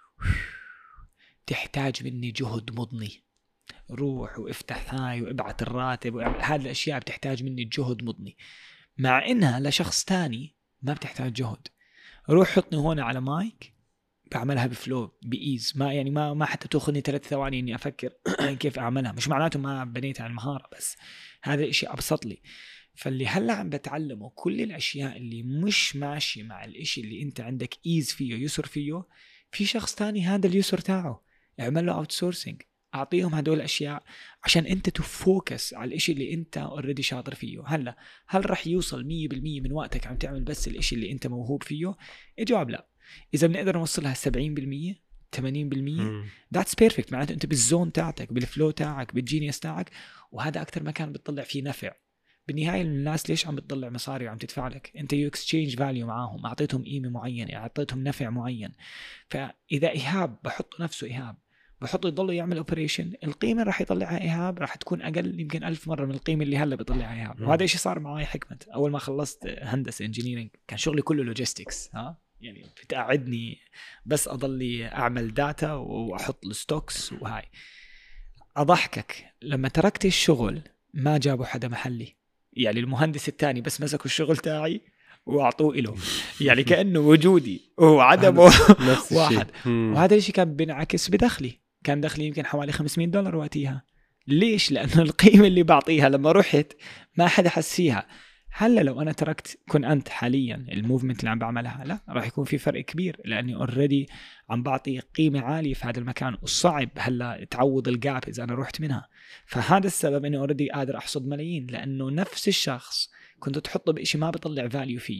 تحتاج مني جهد مضني، روح وافتح هاي وابعت الراتب هذه الأشياء بتحتاج مني جهد مضني، مع إنها لشخص تاني ما بتحتاج جهد. روح حطني هون على مايك بعملها بفلو بإيز، ما حتى تأخذني 3 ثواني إني أفكر كيف أعملها. مش معناته ما بنيت على المهارة، بس هذا الإشي أبسط لي. فاللي هلأ عم بتعلمه كل الأشياء اللي مش ماشي مع الإشي اللي أنت عندك إيز فيه يسر فيه، في شخص تاني هذا اليسر تاعه اعمل له أوتسورسينج، أعطيهم هدول الأشياء عشان أنت تفوكس على الإشي اللي أنت أوريدي شاطر فيه. هل رح يوصل 100% من وقتك عم تعمل بس الإشي اللي أنت موهوب فيه؟ الجواب لا. إذا بنقدر نوصلها 70% 80% that's perfect، معناته أنت بالزون تاعتك، بالفلو تاعك، بالجينيس تاعك، وهذا أكتر مكان بتطلع فيه نفع. بالنهاية الناس ليش عم بتطلع مصاري وعم تدفع لك؟ أنت you exchange value معاهم، أعطيتهم قيمة معينة، أعطيتهم نفع معين. فإذا إيهاب بحط نفسه إيهاب بحطه يضل يعمل اوبريشن، القيمه راح يطلعها ايهاب راح تكون اقل يمكن 1000 مره من القيمه اللي هلا بيطلعها ايهاب. وهذا الشيء صار معي حكمة اول ما خلصت هندسه انجينيرينج، كان شغلي كله لوجيستكس، يعني بتقعدني بس اضل اعمل داتا واحط الستوكس وهاي. اضحكك لما تركت الشغل ما جابوا حدا محلي، يعني المهندس الثاني بس مسكوا الشغل تاعي واعطوه له، يعني كانه وجودي وعدمه واحد. وهذا الشيء كان بينعكس بدخلي، كان دخلي يمكن حوالي $500 وقتها. ليش؟ لأنه القيمة اللي بعطيها لما رحت ما حدا حس فيها. هلا لو أنا تركت كن أنت حاليا الموفمنت اللي عم بعملها، لا راح يكون في فرق كبير، لأني أوريدي عم بعطي قيمة عالية في هذا المكان، والصعب هلا تعوض الجاب إذا أنا رحت منها. فهذا السبب إني أوريدي قادر أحصد ملايين، لأنه نفس الشخص كنت تحطه بإشي ما بيطلع فاليو فيه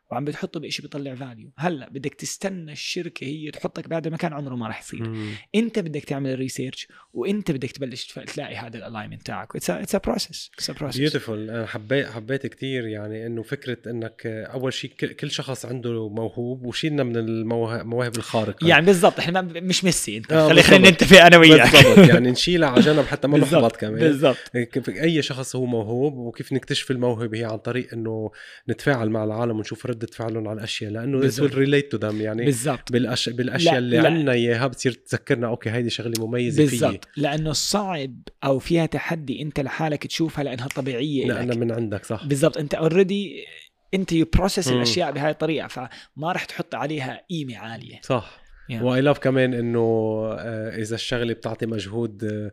وعم بتحطه بإشي بيطلع فاليو. هلا بدك تستنى الشركة هي تحطك بعد المكان، عمره ما راح يصير. انت بدك تعمل الريسيرش وانت بدك تبلش تلاقي هذا الالاينمنت تاعك. it's a process. بيوتيفول. انا حبيت كتير يعني انه فكرة انك اول شيء كل شخص عنده موهوب وشيلنا من المواهب الخارقة يعني بالضبط. احنا مش ميسي انت خلينا نتفق انا وياك بالضبط يعني نشيلها على جنب حتى ما نحبط كمان. بالضبط. اي شخص هو موهوب وكيف نكتشف الموهبة هي عن طريق انه نتفاعل مع العالم ونشوف ردة فعلهم على الاشياء، لانه it will relate to them يعني بالزبط. بالاشياء اللي عندنا اياها بتصير تذكرنا اوكي هيدي شغله مميزه بالزبط. فيي، لانه صعب او فيها تحدي انت لحالك تشوفها لانها طبيعيه لك. انا من عندك صح بالضبط. انت اوريدي انت يبروسس الاشياء بهاي الطريقه، فما راح تحط عليها قيمه عاليه. صح. واي لاف كمان انه اذا الشغله بتعطي مجهود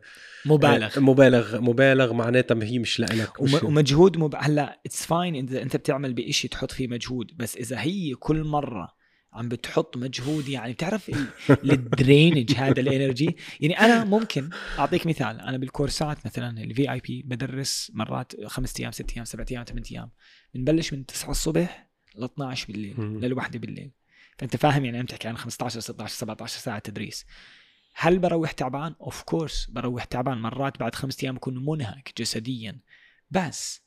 مبالغ معناتها هي مش لك ومجهود هلا اتس فاين اذا انت بتعمل بإشي تحط فيه مجهود، بس اذا هي كل مره عم بتحط مجهود يعني بتعرف الدرينج هذا الانرجي. يعني انا ممكن اعطيك مثال، انا بالكورسات مثلا الفي اي بي بدرس مرات 5 ايام 6 ايام 7 ايام 8 ايام، بنبلش من 9 الصبح ل 12 بالليل للوحده بالليل. فانت فاهم يعني عم تحكي عن 15 16 17 ساعه تدريس. هل بروح تعبان؟ اوف كورس بروح تعبان، مرات بعد 5 ايام اكون منهك جسديا، بس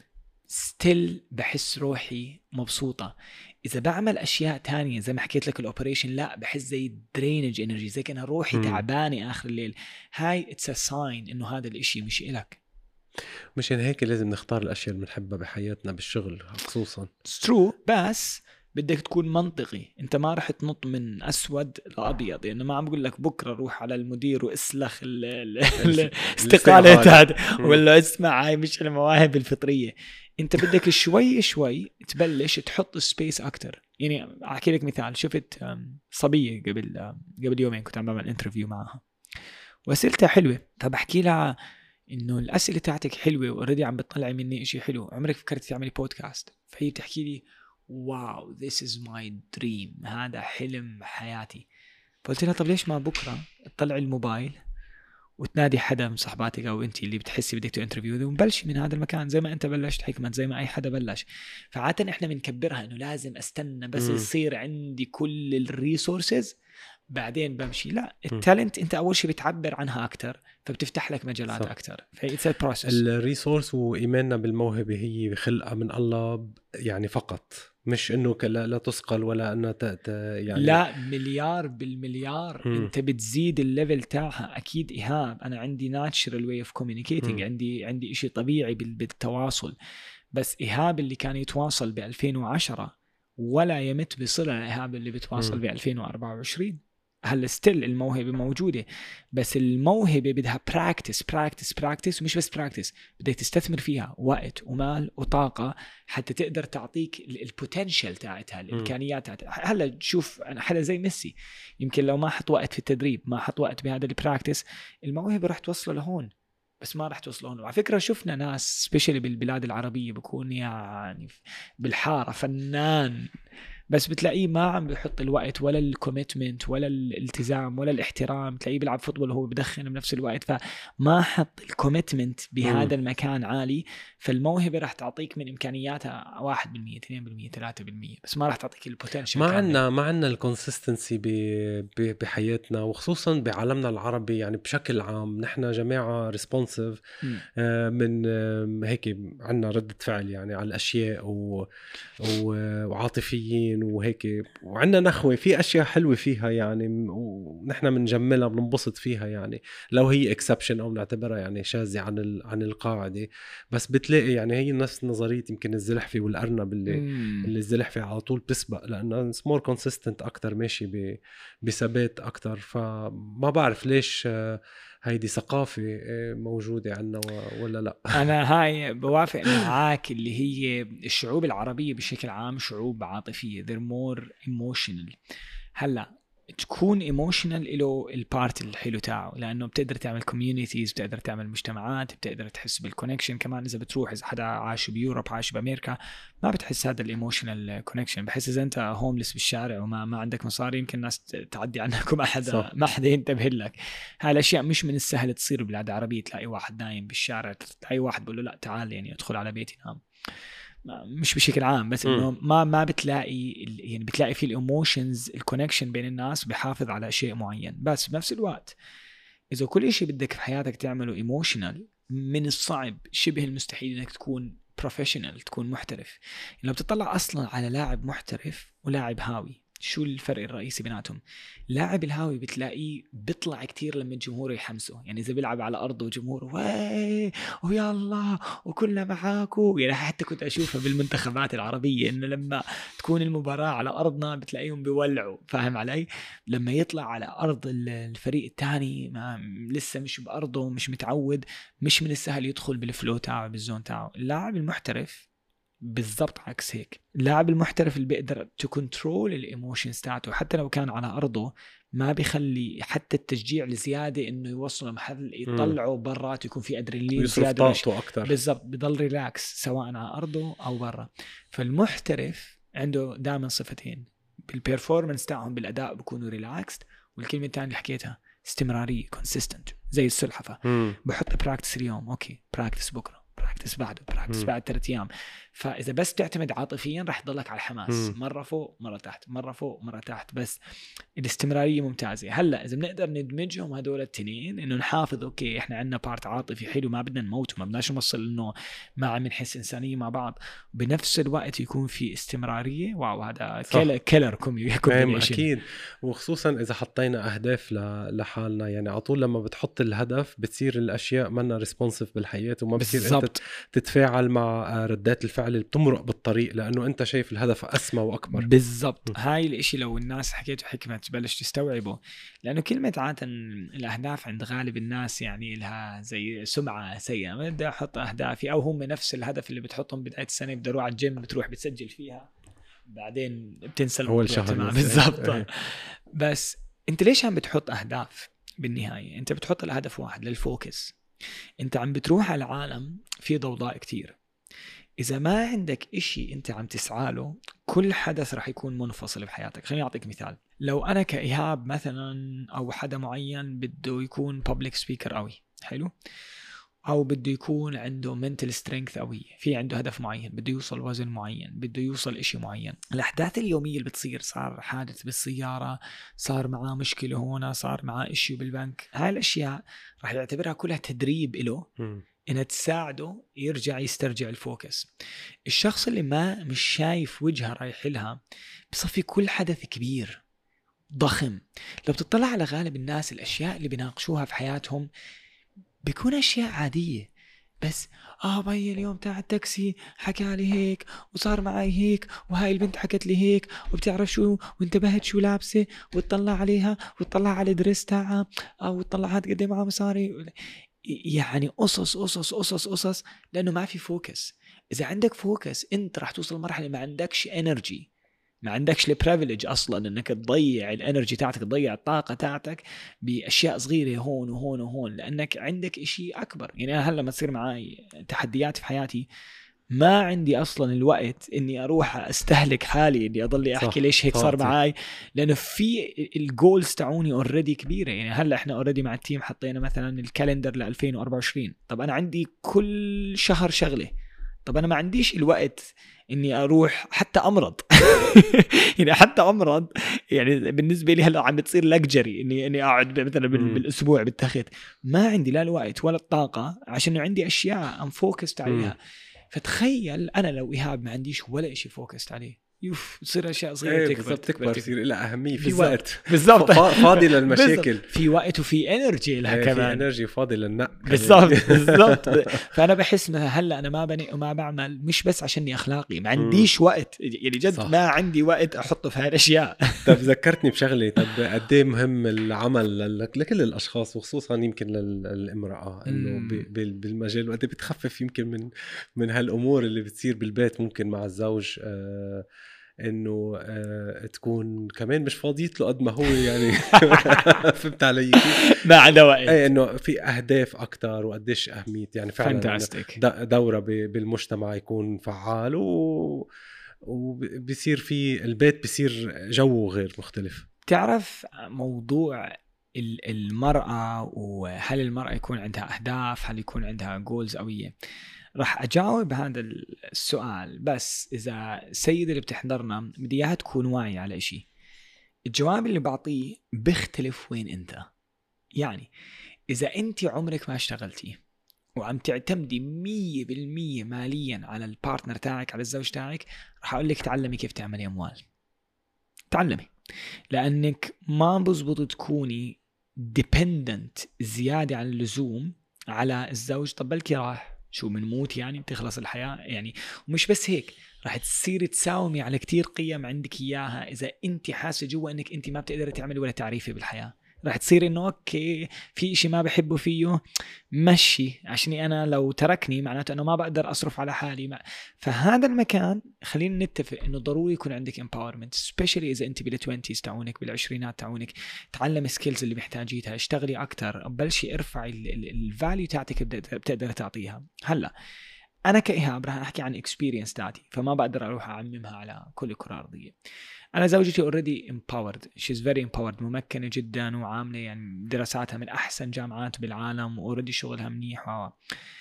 ستيل بحس روحي مبسوطه. اذا بعمل اشياء تانية زي ما حكيت لك الاوبريشن، لا بحس زي درينج انرجي، زي كأن روحي تعبانه اخر الليل. هاي اتس ا ساين انه هذا الاشي مش إلك. مشان هيك لازم نختار الاشياء اللي بنحبها بحياتنا بالشغل خصوصا. ترو، بس بدك تكون منطقي. انت ما رح تنط من اسود لابيض، يعني ما عم بقول لك بكره روح على المدير واسلخ الاستقاله هذا ولا اسمع هاي مش المواهب الفطريه. انت بدك شوي شوي تبلش تحط سبيس اكتر. يعني احكي لك مثال، شفت صبيه قبل يومين كنت عم بعمل انترفيو معها واسئلتها حلوه، فبحكي لها انه الاسئله تاعتك حلوه واوريدي عم بتطلع مني شيء حلو، عمرك فكرت تعملي بودكاست؟ فهي بتحكي لي واو this is my dream، هذا حلم حياتي. فقلت لها طب ليش ما بكرة تطلع الموبايل وتنادي حدا من صحباتك أو أنت اللي بتحسي بدك تانترفيو ومبلش من هذا المكان زي ما أنت بلشت حكمت، زي ما أي حدا بلش. فعادة إحنا بنكبرها إنه لازم أستنى بس يصير عندي كل الريسورسز بعدين بمشي. لا، التالنت أنت أول شيء بتعبر عنها أكتر فبتفتح لك مجالات أكتر. فإتس ا بروسس. الريسورس وإيماننا بالموهبة هي خلقة من الله يعني فقط، مش إنه لا تسقل ولا إنه يعني لا، مليار بالمليار. أنت بتزيد الليفل تاعها أكيد. إيهاب أنا عندي natural way of communicating، عندي إشي طبيعي بالتواصل، بس إيهاب اللي كان يتواصل ب2010 ولا يمت بصلة إيهاب اللي بتواصل ب2024. هل ستيل الموهبة موجودة، بس الموهبة بدها براكتس ومش بس براكتس، بدك تستثمر فيها وقت ومال وطاقة حتى تقدر تعطيك البوتنشل تاعتها، الإمكانيات تاعتها. هلا شوف أنا حدا زي ميسي يمكن لو ما حط وقت في التدريب، ما حط وقت بهذا البراكتس، الموهبة رح توصله لهون بس ما رح توصل هون. وعلى فكرة شفنا ناس سبيشالي بالبلاد العربية بكون يعني بالحارة فنان، بس بتلاقيه ما عم بيحط الوقت ولا الكوميتمنت ولا الالتزام ولا الاحترام. تلاقيه بيلعب فوتبول وهو بدخن بنفس الوقت، فما حط الكوميتمنت بهذا المكان عالي. فالموهبة رح تعطيك من إمكانياتها 1%، 2%، 3%، بس ما رح تعطيك البوتنشل. ما عنا الكونسيستنسي بحياتنا، وخصوصا بعالمنا العربي. يعني بشكل عام نحن جماعة ريسبونسيف، من هيك عنا ردة فعل يعني على الأشياء وعاطفيين وهيك، وعندنا نخوة في أشياء حلوة فيها يعني، ونحن منجملها بننبسط فيها يعني، لو هي exception أو نعتبرها يعني شاذة عن القاعدة. بس بتلاقي يعني هي نفس نظرية يمكن الزلحفة والأرنب اللي الزلحفة على طول بتسبق لأنه more consistent أكتر، ماشي بثبات أكتر. فما بعرف ليش هيدي ثقافة موجودة عنا ولا لا. أنا هاي بوافق معاك، اللي هي الشعوب العربية بشكل عام شعوب عاطفية، they're more emotional. هلا تكون emotional له البارت الحلو تاعه، لأنه بتقدر تعمل communities، بتقدر تعمل مجتمعات، بتقدر تحس بالconnection كمان. إذا بتروح إذا حدا عاش بيوروب عاش بأمريكا ما بتحس هذا الemotional connection. بحس إذا أنت هوملس بالشارع وما عندك مصاري يمكن الناس تعدي عنك وما حدا ينتبه لك. هاي الأشياء مش من السهل تصير بالبلاد العربية. تلاقي واحد نايم بالشارع، تلاقي واحد بقول له لا تعال يعني ادخل على بيتي نام. مش بشكل عام بس انه ما بتلاقي يعني بتلاقي في الايموشنز الكونكشن بين الناس بيحافظ على شيء معين. بس بنفس الوقت اذا كل شيء بدك في حياتك تعمله ايموشنال من الصعب شبه المستحيل انك تكون بروفيشنال تكون محترف. يعني لو بتطلع اصلا على لاعب محترف ولاعب هاوي شو الفرق الرئيسي بيناتهم؟ لاعب الهاوي بتلاقيه بيطلع كتير لما الجمهور يحمسه، يعني إذا بيلعب على أرضه وجمهوره واي ويا الله وكلنا معاكو. يعني حتى كنت أشوفها بالمنتخبات العربية إنه لما تكون المباراة على أرضنا بتلاقيهم بيولعوا، فاهم علي؟ لما يطلع على أرض الفريق الثاني ما لسه مش بأرضه مش متعود، مش من السهل يدخل بالفلو تاعه بالزون تاعه. اللاعب المحترف بالضبط عكس هيك. اللاعب المحترف اللي بيقدر تكنترول الايموشنز تاعته حتى لو كان على ارضه، ما بيخلي حتى التشجيع الزياده انه يوصله محل يطلعه برات يكون في ادرينالين زياده اكثر. بالضبط بضل ريلاكس سواء على ارضه او برا. فالمحترف عنده دائما صفتين بالبيرفورمانس تاعهم، بالاداء بيكونوا ريلاكسد، والكلمه الثانيه اللي حكيتها استمراريه كونسيستنت زي السلحفه. بحط براكتس اليوم اوكي، براكتس بكره، براكتس بعده، براكتس بعد 3 أيام. فإذا بس تعتمد عاطفيا رح تضلك على الحماس، مرة فوق مرة تحت، مرة فوق مرة تحت. بس الاستمرارية ممتازة. هلأ إذا بنقدر ندمجهم هدول التنين إنه نحافظ أوكي إحنا عندنا بارت عاطفي حلو ما بدنا نموت وما بدناش نوصل إنه ما عم نحس إنسانية مع بعض، بنفس الوقت يكون في استمرارية. واو هذا كيلر أكيد. وخصوصا إذا حطينا أهداف لحالنا، يعني على طول لما بتحط الهدف بتصير الأشياء منا ريسبونسيف بالحياة وما بتصير أنت تتفاعل مع ردات الفعل اللي بتمرق بالطريق لأنه أنت شايف الهدف أسمى وأكبر. بالضبط. هاي الاشي لو الناس حكيته حكمة تبلش تستوعبه، لأنه كلمة عادة الأهداف عند غالب الناس يعني لها زي سمعة سيئة. ما بدي أحط أهدافي، أو هم نفس الهدف اللي بتحطهم بداية السنة بدروع على الجيم بتروح بتسجل فيها بعدين بتنسى أول شهر. بالضبط. بس أنت ليش عم بتحط أهداف؟ بالنهاية أنت بتحط الهدف واحد للفوكس. أنت عم بتروح على العالم في ضوضاء كتير، إذا ما عندك إشي أنت عم تسعاله كل حدث رح يكون منفصل بحياتك. خليني أعطيك مثال. لو أنا كإيهاب مثلا أو حدا معين بده يكون public speaker قوي حلو، أو بده يكون عنده mental strength قوي، في عنده هدف معين بده يوصل وزن معين، بده يوصل إشي معين، الأحداث اليومية اللي بتصير، صار حادث بالسيارة، صار معاه مشكلة هنا، صار معاه إشي بالبنك، هاي الأشياء رح يعتبرها كلها تدريب إله إنها تساعده يرجع يسترجع الفوكس. الشخص اللي مش شايف وجهه رايح لها بصفي كل حدث كبير ضخم. لو بتطلع على غالب الناس الأشياء اللي بيناقشوها في حياتهم بيكون أشياء عادية، بس بي اليوم تاع التاكسي حكى لي هيك وصار معي هيك وهاي البنت حكت لي هيك وبتعرف شو وانتبهت شو لابسة وتطلع عليها وتطلع على دريس تاعها أو تطلع هاد قد معها مصاري. يعني قصص لأنه ما في فوكس. إذا عندك فوكس أنت راح توصل مرحلة ما عندكش انرجي، ما عندكش البريفيليج أصلا أنك تضيع الانرجي تاعتك، تضيع الطاقة تاعتك بأشياء صغيرة هون وهون وهون، لأنك عندك إشي أكبر. يعني أنا هلا ما تصير معي تحديات في حياتي ما عندي أصلا الوقت إني أروح أستهلك حالي إني أضل أحكي ليش هيك صار معاي، لأنه في الجولز تاعوني أوريدي كبيرة. يعني هلا إحنا أوريدي مع التيم حطينا مثلا الكالندر ل 2024. طب أنا عندي كل شهر شغلة، طب أنا ما عنديش الوقت إني أروح حتى أمرض يعني حتى أمرض. يعني بالنسبة لي هلا عم بتصير لكجري إني أقعد مثلا بالأسبوع بالتخت، ما عندي لا الوقت ولا الطاقة عشان عندي أشياء أنفوكست عليها. فتخيل أنا لو إيهاب ما عنديش ولا إشي فوكست عليه، تصير أشياء صغيرة تكبر تصير لها أهمية. في بالزبط. وقت بالضبط فاضي للمشاكل، في وقت وفي إنرجي لها كمان، في إنرجي فاضي للنق. بالضبط. فأنا بحس إنه هلا أنا ما بني وما بعمل مش بس عشاني أخلاقي، ما عنديش وقت، يعني جد صح. ما عندي وقت أحطه في هاي الأشياء. طب ذكرتني بشغلة. طب قد إيه مهم العمل لكل الأشخاص وخصوصا يمكن للامرأة إنه بالمجال، وقد بتخفف يمكن من هالأمور اللي بتصير بالبيت ممكن مع الزوج، انه تكون كمان مش فاضيت له قد ما هو يعني فهمت علي كيف؟ ما عنده وقت. اي انه في اهداف اكتر وقديش اهميه يعني فعلا دوره بالمجتمع يكون فعال وبيصير في البيت بيصير جوه غير مختلف. تعرف موضوع المرأة، وهل المرأة يكون عندها أهداف، هل يكون عندها جولز قوية؟ راح أجاوب هذا السؤال، بس إذا السيدة اللي بتحضرنا بدي إياها تكون واعي على إشي. الجواب اللي بعطيه بيختلف وين أنت. يعني إذا أنت عمرك ما اشتغلتي وعم تعتمدي 100% ماليا على البارتنر تاعك، على الزوج تاعك، راح أقول لك تعلمي كيف تعملي أموال. تعلمي، لأنك ما بزبط تكوني dependent زيادة عن اللزوم على الزوج. طب بلكي راح شو بنموت يعني بتخلص الحياة يعني. ومش بس هيك، راح تصيري تساومي على كتير قيم عندك إياها إذا أنت حاسة جوا أنك أنت ما بتقدري تعملي ولا تعريفي بالحياة. راح تصير إنه أوكي في إشي ما بحبه فيه مشي، عشاني أنا لو تركني معناته أنه ما بقدر أصرف على حالي. فهذا المكان خلينا نتفق إنه ضروري يكون عندك empowerment، especially إذا أنت بال20s تاعونك، بالعشرينات تاعونك. تعلم سكيلز اللي محتاجيتها، اشتغلي أكتر، بلشي ارفعي الفاليو تاعتك بتقدر تعطيها. هلا أنا كإيهاب راح أحكي عن experience تاعتي، فما بقدر أروح أعممها على كل كرة أرضية. أنا زوجتي already empowered، she's very empowered، ممكنة جدا وعاملة يعني دراساتها من أحسن جامعات بالعالم وأوريدي شغلها منيح.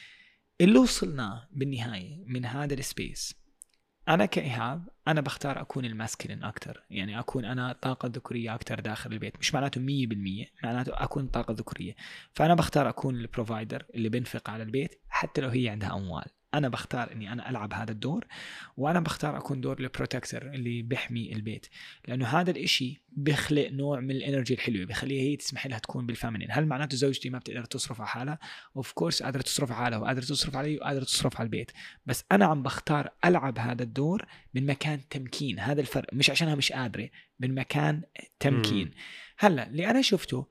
اللي وصلنا بالنهاية من هذا السبيس، أنا كإيهاب أنا بختار أكون الماسكلين أكتر، يعني أكون أنا طاقة ذكورية أكتر داخل البيت. مش معناته 100%، معناته أكون طاقة ذكورية. فأنا بختار أكون البروفايدر اللي بنفق على البيت حتى لو هي عندها أموال. أنا بختار أني أنا ألعب هذا الدور، وأنا بختار أكون دور البروتكتر اللي بيحمي البيت، لأنه هذا الإشي بيخلق نوع من الإنرجي الحلوة، بيخليها هي تسمح لها تكون بالفامينين. هل معناته زوجتي ما بتقدر تصرف على حالها؟ أوف كورس قادرة تصرف على حالها، وقادرة تصرف علي، وقادرة تصرف على البيت، بس أنا عم بختار ألعب هذا الدور من مكان تمكين. هذا الفرق، مش عشانها مش قادرة، من مكان تمكين. هلا اللي أنا شفته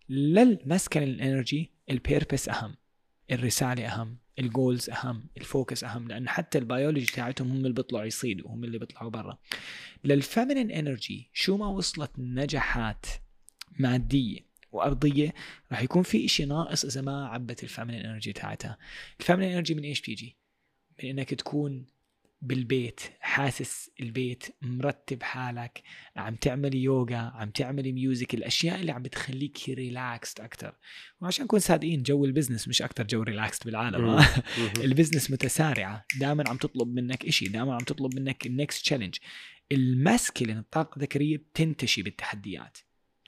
للمسكن الإنرجي، البيربس أهم، الرسالة أهم، الجولز أهم، الفوكس أهم، لأن حتى البيولوجي تاعتهم هم اللي بيطلعوا يصيدوا، هم اللي بيطلعوا برا. للفيمينين إنرجي شو ما وصلت نجاحات مادية وأرضية، راح يكون في إشي ناقص إذا ما عبت الفيمينين إنرجي تاعتها. الفيمينين إنرجي من إيش بيجي؟ من إنك تكون بالبيت حاسس البيت، مرتب حالك، عم تعملي يوغا، عم تعملي ميوزك، الأشياء اللي عم بتخليك ريلاكست أكتر. وعشان نكون صادقين، جو البزنس مش أكتر جو ريلاكست بالعالم. البزنس متسارعة، دائما عم تطلب منك إشي، دائما عم تطلب منك النكست تشالنج. الماسكلين الطاقة الذكرية بتنتشي بالتحديات،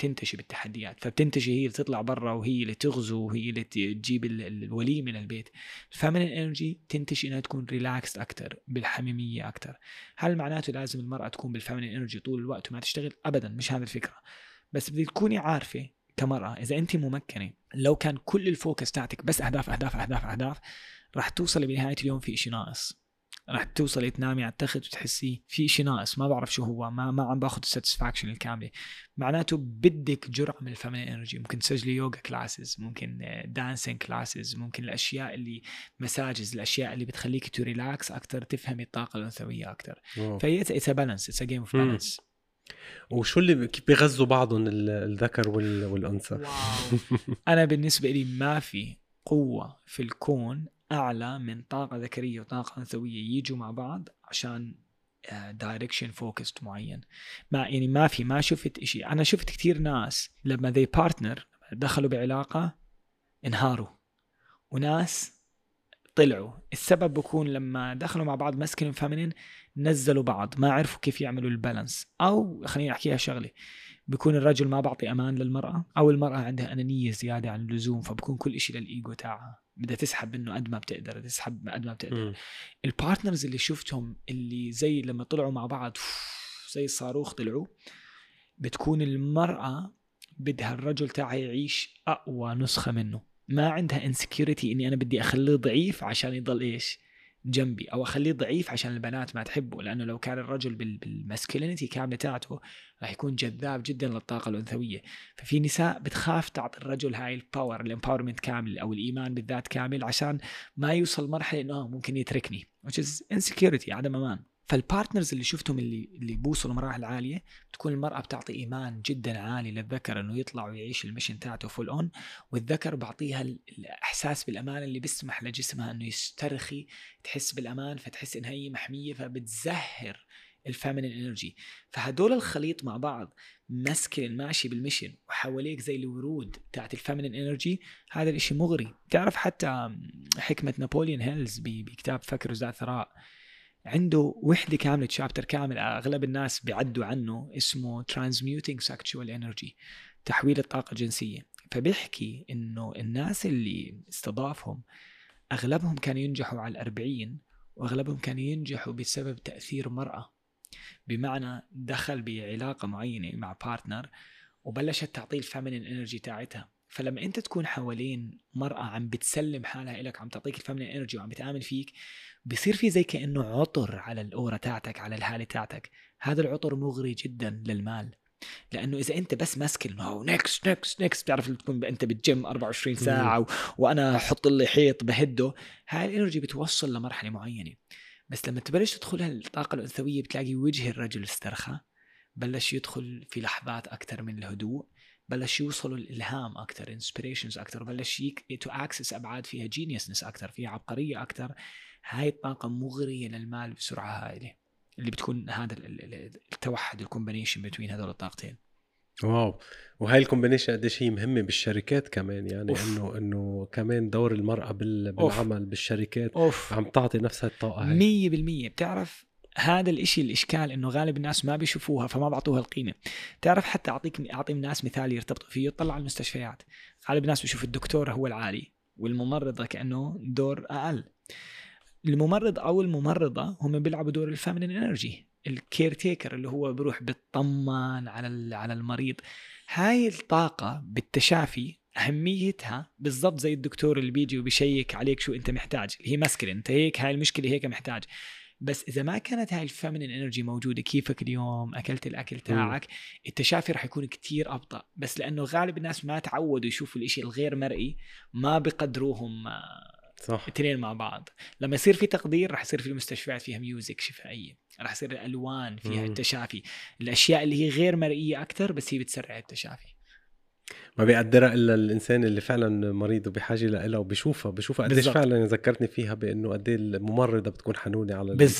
فبتنتشي هي اللي تطلع برا، وهي اللي تغزو، وهي اللي تجيب الوليمة للبيت. الفيمينين انرجي تنتشي انها تكون ريلاكس اكتر، بالحميمية اكتر. هل معناته لازم المرأة تكون بالفيمينين انرجي طول الوقت وما تشتغل؟ ابدا، مش هذا الفكرة. بس بدك تكوني عارفة كمرأة، اذا انت ممكنة، لو كان كل الفوكس تاعتك بس اهداف اهداف اهداف اهداف، راح توصلي بنهاية اليوم في اشي ناقص. راح توصلي تنامي على التخت وتحسي في شيء ناقص، ما بعرف شو هو، ما عم باخذ الساتسفاكشن الكامله. معناته بدك جرعه من الفيمينين انرجي. ممكن تسجلي يوغا كلاسز، ممكن دانسينج كلاسز، ممكن الاشياء اللي مساجز، الاشياء اللي بتخليك تو ريلاكس اكثر، تفهمي الطاقه الانثويه اكثر. فهي اتس ا بالانس، اتس ا جيم اوف بالانس. وشو اللي بيغذوا بعضهم الذكر والانثى؟ انا بالنسبه لي ما في قوه في الكون أعلى من طاقة ذكرية وطاقة أنثوية يجوا مع بعض عشان direction focused معين. ما شفت إشي. أنا شفت كتير ناس لما they partner دخلوا بعلاقة انهاروا، وناس طلعوا. السبب بيكون لما دخلوا مع بعض masculine feminine نزلوا بعض، ما عرفوا كيف يعملوا البالانس. أو خليني أحكيها شغلة، بيكون الرجل ما بعطي أمان للمرأة، أو المرأة عندها أنانية زيادة عن اللزوم، فبكون كل إشي للإيجو تاعها، بدها تسحب منه قد ما بتقدر، تسحب قد ما بتقدر. البارتنرز اللي شفتهم اللي زي لما طلعوا مع بعض زي الصاروخ طلعوا، بتكون المرأة بدها الرجل تاعها يعيش أقوى نسخة منه، ما عندها insecurity إني أنا بدي أخليه ضعيف عشان يضل إيش جنبي، أو أخليه ضعيف عشان البنات ما تحبه. لأنه لو كان الرجل بالماسكولينيتي كاملة تاعته راح يكون جذاب جدا للطاقة الأنثوية. ففي نساء بتخاف تعطي الرجل هاي الباور، الامباورمنت كامل، أو الإيمان بالذات كامل، عشان ما يوصل مرحلة إنه ممكن يتركني، which is insecurity، عدم أمان. فالبارتنرز اللي شفتهم اللي بوصلوا مراحل عالية، تكون المرأة بتعطي إيمان جدا عالي للذكر إنه يطلع ويعيش الميشن تاعته فول أون، والذكر بعطيها الإحساس بالأمان اللي بيسمح لجسمها إنه يسترخي، تحس بالأمان، فتحس إنها هي محمية، فبتزهر الفيمينين انرجي. فهدول الخليط مع بعض ماسكلين ماشي بالمشن وحواليك زي الورود تاعت الفيمينين انرجي، هذا الاشي مغري. تعرف حتى حكمة نابوليون هيلز بكتاب فكر وزع ثراء عنده وحدة كاملة، شابتر كامل أغلب الناس بيعدوا عنه، اسمه Transmuting Sexual Energy، تحويل الطاقة الجنسية. فبيحكي إنه الناس اللي استضافهم أغلبهم كانوا ينجحوا على 40، وأغلبهم كانوا ينجحوا بسبب تأثير مرأة، بمعنى دخل بعلاقة معينة مع بارتنر وبلشت تعطيه الفيمينين انرجي تاعتها. فلما انت تكون حوالين مرأة عم بتسلم حالها إلك، عم تعطيك الفيمينين انرجي وعم بتآمن فيك، بيصير في زي كأنه عطر على الأورا تاعتك، على الهالة تاعتك. هذا العطر مغري جدا للمال، لأنه إذا أنت بس ماسك نكست بتعرف تكون أنت بالجيم 24 ساعة وأنا أحط لي حيط بهده، هاي الانرجي بتوصل لمرحلة معينة. بس لما تبلش تدخل هالطاقة الأنثوية بتلاقي وجه الرجل استرخى، بلش يدخل في لحظات أكتر من الهدوء، بلش يوصلوا الإلهام أكتر، inspirations أكتر، بلش to access أبعاد فيها geniusness أكتر، فيها عبقرية أكتر. هاي الطاقة مغرية للمال بسرعة هائلة، اللي بتكون هذا التوحد الكومبينيشن بين هذول الطاقتين. واو. وهاي الكومبينيشن قديش هي مهمة بالشركات كمان، يعني انه كمان دور المرأة بالعمل بالشركات عم تعطي نفسها الطاقة 100%. بتعرف هذا الاشي الاشكال انه غالب الناس ما بيشوفوها فما بعطوها القيمة. تعرف حتى اعطي الناس مثال يرتبطوا فيه، يطلع على المستشفيات غالب الناس بيشوف الدكتور هو العالي والممرضة كأنه دور اقل. الممرض او الممرضة هم بيلعبوا دور الفيمينين انرجي، الكير تيكر اللي هو بيروح بيطمن على المريض. هاي الطاقة بالتشافي أهميتها بالضبط زي الدكتور اللي بيجي وبيشيك عليك شو أنت محتاج، هي مسكلة أنت هيك، هاي المشكلة هيك محتاج. بس إذا ما كانت هاي الفيمينين انرجي موجودة، كيفك اليوم أكلت الأكل تاعك، التشافي رح يكون كتير أبطأ. بس لأنه غالب الناس ما تعودوا يشوفوا الإشي الغير مرئي، ما بقدروهم صح الاثنين مع بعض. لما يصير في تقدير رح يصير في المستشفيات فيها ميوزك شفائية، رح يصير الألوان فيها التشافي، الأشياء اللي هي غير مرئية أكتر بس هي بتسرع التشافي. ما بيقدرها إلا الإنسان اللي فعلا مريض وبحاجة لها وبيشوفها قديش فعلا ذكرتني فيها بأنه قد الممرضة بتكون حنونة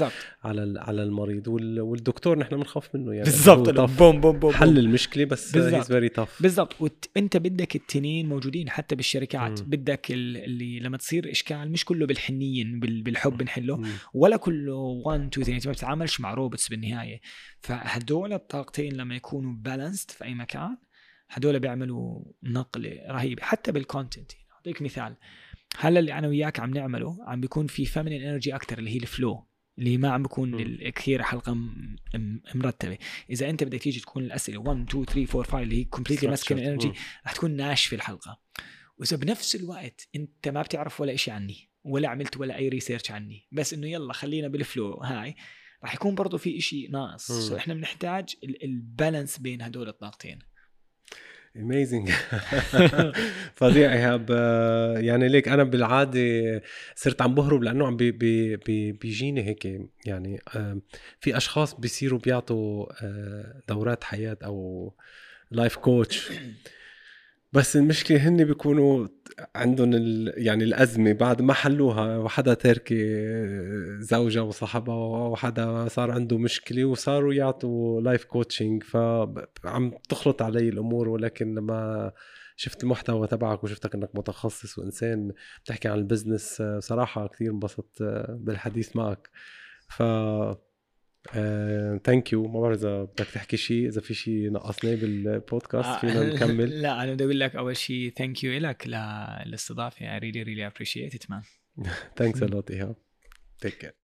على المريض، والدكتور نحن بنخاف منه يعني بالضبط بوم حل المشكلة بس he's very tough. بالضبط. وانت بدك التنين موجودين حتى بالشركات. بدك اللي لما تصير إشكال مش كله بالحنين بالحب نحله، ولا كله 1 2 3، انت ما بتتعاملش مع روبوتس بالنهاية. فهدول الطاقتين لما يكونوا بالانسد في أي مكان، هدول بيعملوا نقلة رهيبة حتى بالكونتنت. أعطيك مثال، هلا اللي أنا وياك عم نعمله عم بيكون في فيمينين انرجي أكتر، اللي هي الفلو، اللي ما عم بيكون كثير حلقة مرتبة. إذا أنت بدك تيجي تكون الأسئلة 1 2 3 4 5 اللي هي كومبليتلي ماسكلين انرجي، رح تكون ناشفة الحلقة. وإذا بنفس الوقت أنت ما بتعرف ولا إشي عني ولا عملت ولا أي ريسيرش عني، بس إنه يلا خلينا بالفلو هاي، رح يكون برضو في إشي ناقص. إحنا بنحتاج البالانس بين هدول الطاقتين. amazing. فظيع إيهاب. يعني ليك أنا بالعادة صرت عم بهرب لأنه عم بيجيني هيك يعني في أشخاص بيصيروا بيعطوا دورات حياة أو لايف كوتش، بس المشكلة هن بيكونوا عندهم يعني الأزمة بعد ما حلوها، وحدا ترك زوجة وصاحبها، وحدا صار عنده مشكلة وصاروا يعطوا لايف كوتشنج، فعم تخلط علي الأمور. ولكن لما شفت المحتوى تبعك وشفتك أنك متخصص وإنسان بتحكي عن البزنس، صراحة كثير انبسطت بالحديث معك. ثانك يو. ما بعرف اذا بدك تحكي شيء، اذا في شيء نقصناه بالبودكاست فينا نكمل. لا انا بدي اقول لك اول شيء ثانك يو لك للاستضافه. I really appreciate it man. Thanks a lot إيهاب. Take care.